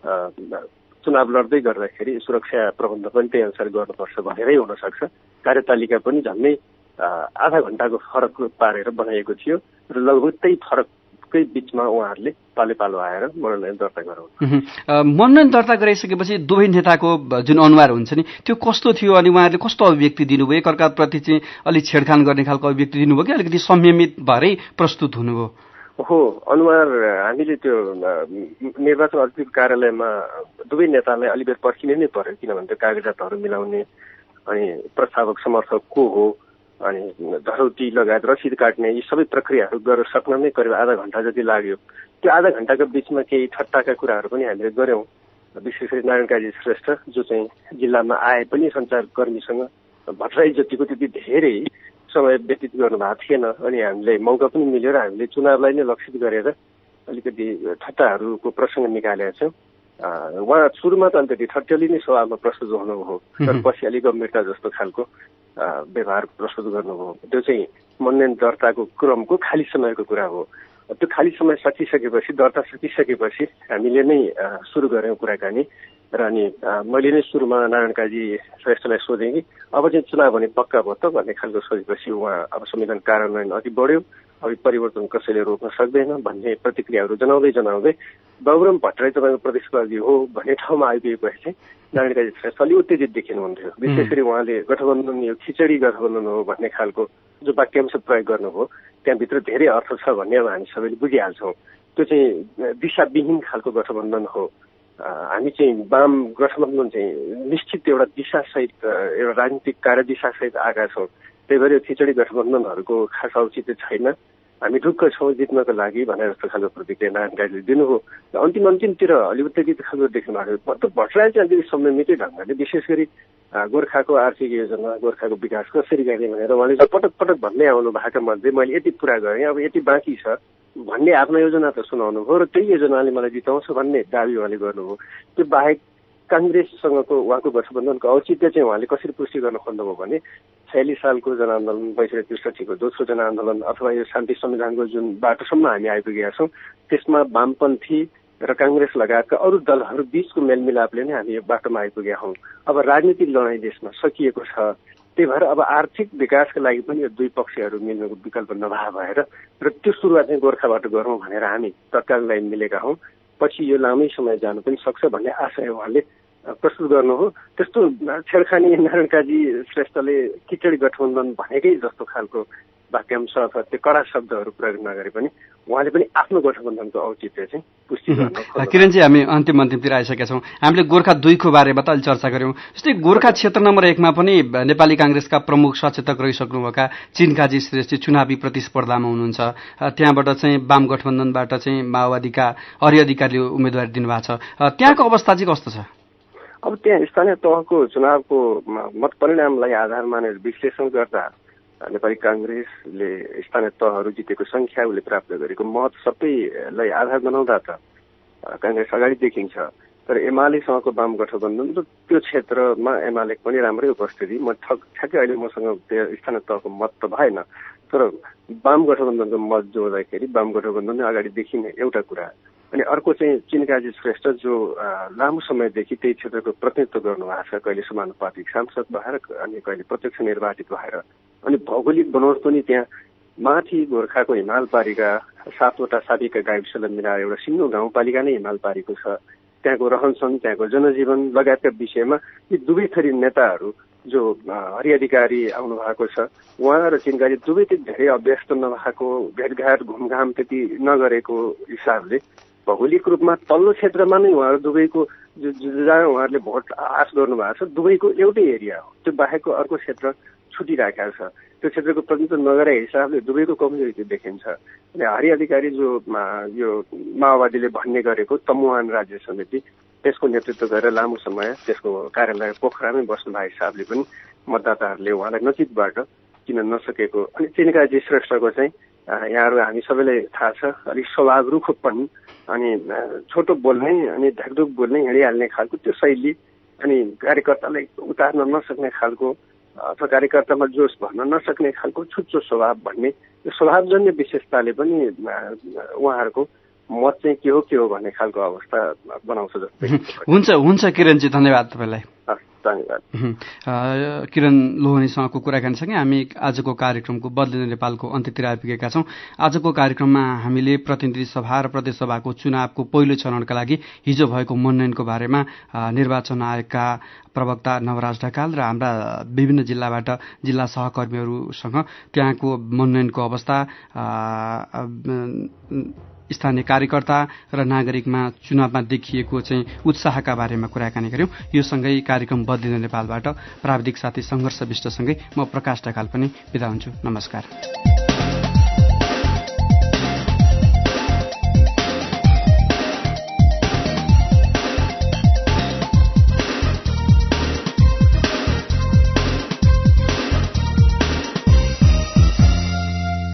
[SPEAKER 6] चुनाव लड्दै गर्दाखेरि सुरक्षा प्रबन्ध पनि त्यही अनुसार गर्नुपर्छ भनेरै हुन सक्छ। कार्यतालिका पनि झन्डै आधा घण्टाको फरक पारेर बनाइएको थियो र लगभग त्यही फरककै बीचमा उहाँहरूले पाले पालो आएर मनोनयन दर्ता गराउनु।
[SPEAKER 1] मनोनयन दर्ता गराइसकेपछि दुवै नेताको जुन अनुहार हुन्छ नि त्यो कस्तो थियो अनि उहाँहरूले कस्तो अभिव्यक्ति दिनुभयो? एकअर्काप्रति चाहिँ अलिक छेडखान गर्ने खालको अभिव्यक्ति दिनुभयो कि अलिकति संयमित भएरै प्रस्तुत हुनुभयो?
[SPEAKER 6] हो, अनुहार हामीले त्यो निर्वाचन अधिकारी कार्यालयमा दुवै नेतालाई अलि बेर पर्खिने नै पर्यो, किनभने त्यो कागजातहरू मिलाउने अनि प्रस्तावक समर्थक को हो अनि धरौटी लगायत रसिद काट्ने यी सबै प्रक्रियाहरू गर्न सक्न नै करिब आधा घण्टा जति लाग्यो। त्यो आधा घण्टाको बिचमा केही ठट्टाका कुराहरू पनि हामीले गऱ्यौँ। विशेष गरी नारायण काजी श्रेष्ठ जो चाहिँ जिल्लामा आए पनि सञ्चारकर्मीसँग भट्टराई जतिको त्यति धेरै समय व्यतीत गर्नु भएको थिएन। अनि हामीले मौका पनि मिल्यो र हामीले चुनावलाई नै लक्षित गरेर अलिकति ठट्टाहरूको प्रसङ्ग निकालेका छौँ। उहाँ सुरुमा त अलिकति ठट्यली नै सभामा प्रस्तुत हुनुभयो, तर पछि अलिक गम्भीरता जस्तो खालको व्यवहार प्रस्तुत गर्नुभयो। त्यो चाहिँ मनोनयन दर्ताको क्रमको खाली समयको कुरा हो। त्यो खाली समय सकिसकेपछि, दर्ता सकिसकेपछि हामीले नै सुरु गऱ्यौँ कुराकानी र अनि मैले नै सुरुमा नारायण काजी श्रेष्ठलाई सोधेँ कि अब चाहिँ चुनाव भने पक्का भयो त भन्ने खालको सोचेपछि उहाँ अब संविधान कार्यान्वयन अघि बढ्यो। अब परिवर्तन कसैले रोक्न सक्दैन भन्ने प्रतिक्रियाहरू जनाउँदै बाबुराम भट्टराई तपाईँको प्रदेशवादी हो भन्ने ठाउँमा आइपुगेपछि नारायण काजी श्रेष्ठ अलि उत्तेजित देखिनुहुन्थ्यो। विशेष गरी उहाँले गठबन्धन यो खिचडी गठबन्धन हो भन्ने खालको जो वाक्यांश प्रयोग गर्नुभयो त्यहाँभित्र धेरै अर्थ छ भन्ने अब हामी सबैले बुझिहाल्छौँ। त्यो चाहिँ दिशाविहीन खालको गठबन्धन हो। हामी चाहिँ वाम गठबन्धन चाहिँ निश्चित एउटा दिशासहित एउटा राजनीतिक कार्यदिशासहित आएका छौँ। त्यही भएर खिचडी गठबन्धनहरूको खास औचित्य छैन। हामी ढुक्क छौँ जित्नको लागि भनेर जस्तो खालको प्रतिक्रिया नारायण काजीले दिनुभयो। र अन्तिमतिर अलि उत्तेजित खालको देख्नु भएको थियो। भट्टराई चाहिँ अलिकति संयमितै ढङ्गले विशेष गरी गोर्खाको आर्थिक योजना गोर्खाको विकास कसरी गर्ने भनेर उहाँले पटक पटक भन्दै आउनु भएको मध्ये मैले यति पुरा गरेँ अब यति बाँकी छ भन्ने आफ्नो योजना त सुनाउनु भयो र त्यही योजनाले मलाई जिताउँछ भन्ने दावी उहाँले गर्नुभयो। त्यो बाहेक काङ्ग्रेससँगको उहाँको गठबन्धनको औचित्य चाहिँ उहाँले कसरी पुष्टि गर्न खोज्नुभयो भने 46 सालको जनआन्दोलन 62-63 को दोस्रो जनआन्दोलन अथवा यो शान्ति संविधानको जुन बाटोसम्म हामी आइपुगेका छौँ त्यसमा वामपन्थी र काङ्ग्रेस लगायतका अरू दलहरू बीचको मेलमिलापले नै हामी यो बाटोमा आइपुगेका हौँ। अब राजनीतिक लडाइँ देशमा सकिएको छ। त्यही भएर अब आर्थिक विकासका लागि पनि यो दुई पक्षहरू मिल्नुको विकल्प नभए भएर र त्यो सुरुवात चाहिँ गोर्खाबाट गरौँ भनेर हामी तत्काललाई मिलेका हौँ। पछि यो लामै समय जानु पनि सक्छ भन्ने आशय उहाँले प्रस्तुत गर्नु हो। त्यस्तो छेडखानी नारायण काजी श्रेष्ठले खिचडी गठबन्धन भनेकै जस्तो खालको वाक्यांश अथवा त्यो कडा शब्दहरू प्रयोग नगरे पनि उहाँले पनि आफ्नो गठबन्धनको औचित्य चाहिँ पुष्टि गर्न।
[SPEAKER 1] किरणजी हामी अन्तिमतिर आइसकेका छौँ। हामीले गोर्खा 2 को बारेमा त अलि चर्चा गऱ्यौँ। जस्तै गोर्खा क्षेत्र नम्बर 1 मा पनि नेपाली काङ्ग्रेसका प्रमुख सचेतक रहिसक्नुभएका चिनकाजी श्रेष्ठी चुनावी प्रतिस्पर्धामा हुनुहुन्छ। त्यहाँबाट चाहिँ वाम गठबन्धनबाट चाहिँ माओवादीका अर्य अधिकारीले उम्मेदवारी दिनुभएको छ। त्यहाँको अवस्था चाहिँ कस्तो छ?
[SPEAKER 6] अब त्यहाँ स्थानीय तहको चुनावको मत परिणामलाई आधार मानेर विश्लेषण गर्दा नेपाली काङ्ग्रेसले स्थानीय तहहरू जितेको संख्या उसले प्राप्त गरेको मत सबैलाई आधार बनाउँदा त काङ्ग्रेस अगाडि देखिन्छ। तर एमालेसँगको वाम गठबन्धन र त्यो क्षेत्रमा एमाले पनि राम्रै उपस्थिति म ठ्याक्कै अहिले मसँग त्यो स्थानीय तहको मत त भएन। तर वाम गठबन्धनको मत जोड्दाखेरि वाम गठबन्धन अगाडि देखिने एउटा कुरा। अनि अर्को चाहिँ चिनकाजी श्रेष्ठ जो लामो समयदेखि त्यही क्षेत्रको प्रतिनिधित्व गर्नुभएको छ, कहिले समानुपातिक सांसद भएर अनि कहिले प्रत्यक्ष निर्वाचित भएर। अनि भौगोलिक बनोट पनि त्यहाँ माथि गोर्खाको हिमालपारीका 7वटा साथीका गाविसलाई मिलाएर एउटा सिङ्गो गाउँपालिका नै हिमालपारीको छ। त्यहाँको रहनसहन त्यहाँको जनजीवन लगायतका विषयमा यी दुवै थरी नेताहरू जो हरि अधिकारी आउनु भएको छ उहाँ र चिनकाजी दुवै त्यति धेरै अभ्यस्त नभएको भेटघाट घुमघाम त्यति नगरेको हिसाबले भौगोलिक रूपमा तल्लो क्षेत्रमा नै उहाँहरू दुवैको जहाँ उहाँहरूले भोट आश गर्नु भएको छ दुवैको एउटै एरिया हो। त्यो बाहेकको अर्को क्षेत्र छुटिराखेको छ। त्यो क्षेत्रको प्रतिनिधित्व नगरे हिसाबले दुवैको कमजोरी त्यो देखिन्छ। अनि हरि अधिकारी जो यो माओवादीले भन्ने गरेको तमुवान राज्य समिति त्यसको नेतृत्व गरेर लामो समय त्यसको कार्यालय पोखरामै बस्नु भएको हिसाबले पनि मतदाताहरूले उहाँलाई नजिकबाट चिन्न नसकेको। अनि चिनकाजी श्रेष्ठको चाहिँ यहाँहरू हामी सबैलाई थाहा छ अलिक स्वभाव रुखोपन अनि छोटो बोल्ने अनि ढकढुक बोल्ने हिँडिहाल्ने खालको त्यो शैली अनि कार्यकर्तालाई उतार्न नसक्ने खालको अथवा कार्यकर्तामा जोस भर्न नसक्ने खालको छुच्चो स्वभाव भन्ने यो स्वभावजन्य विशेषताले पनि उहाँहरूको मत चाहिँ के हो भन्ने खालको अवस्था बनाउँछ जस्तै
[SPEAKER 1] हुन्छ किरणजी धन्यवाद तपाईँलाई।
[SPEAKER 6] धन्यवाद।
[SPEAKER 1] किरण लोहनीसँगको कुराकानीसँगै हामी आजको कार्यक्रमको बदलिने नेपालको अन्त्यतिर आइपुगेका छौँ। आजको कार्यक्रममा हामीले प्रतिनिधि सभा र प्रदेशसभाको चुनावको पहिलो चरणका लागि हिजो भएको मनोनयनको बारेमा निर्वाचन आयोगका प्रवक्ता नवराज ढकाल र हाम्रा विभिन्न जिल्लाबाट जिल्ला सहकर्मीहरूसँग त्यहाँको मनोनयनको अवस्था स्थानीय कार्यकर्ता र नागरिकमा चुनावमा देखिएको चाहिँ उत्साहका बारेमा कुराकानी गर्यौं। यो सँगै कार्यक्रम बदलिने नेपालबाट प्राविधिक साथी संघर्ष विष्टसँगै म प्रकाश ढकाल पनि बिदा हुन्छु। नमस्कार।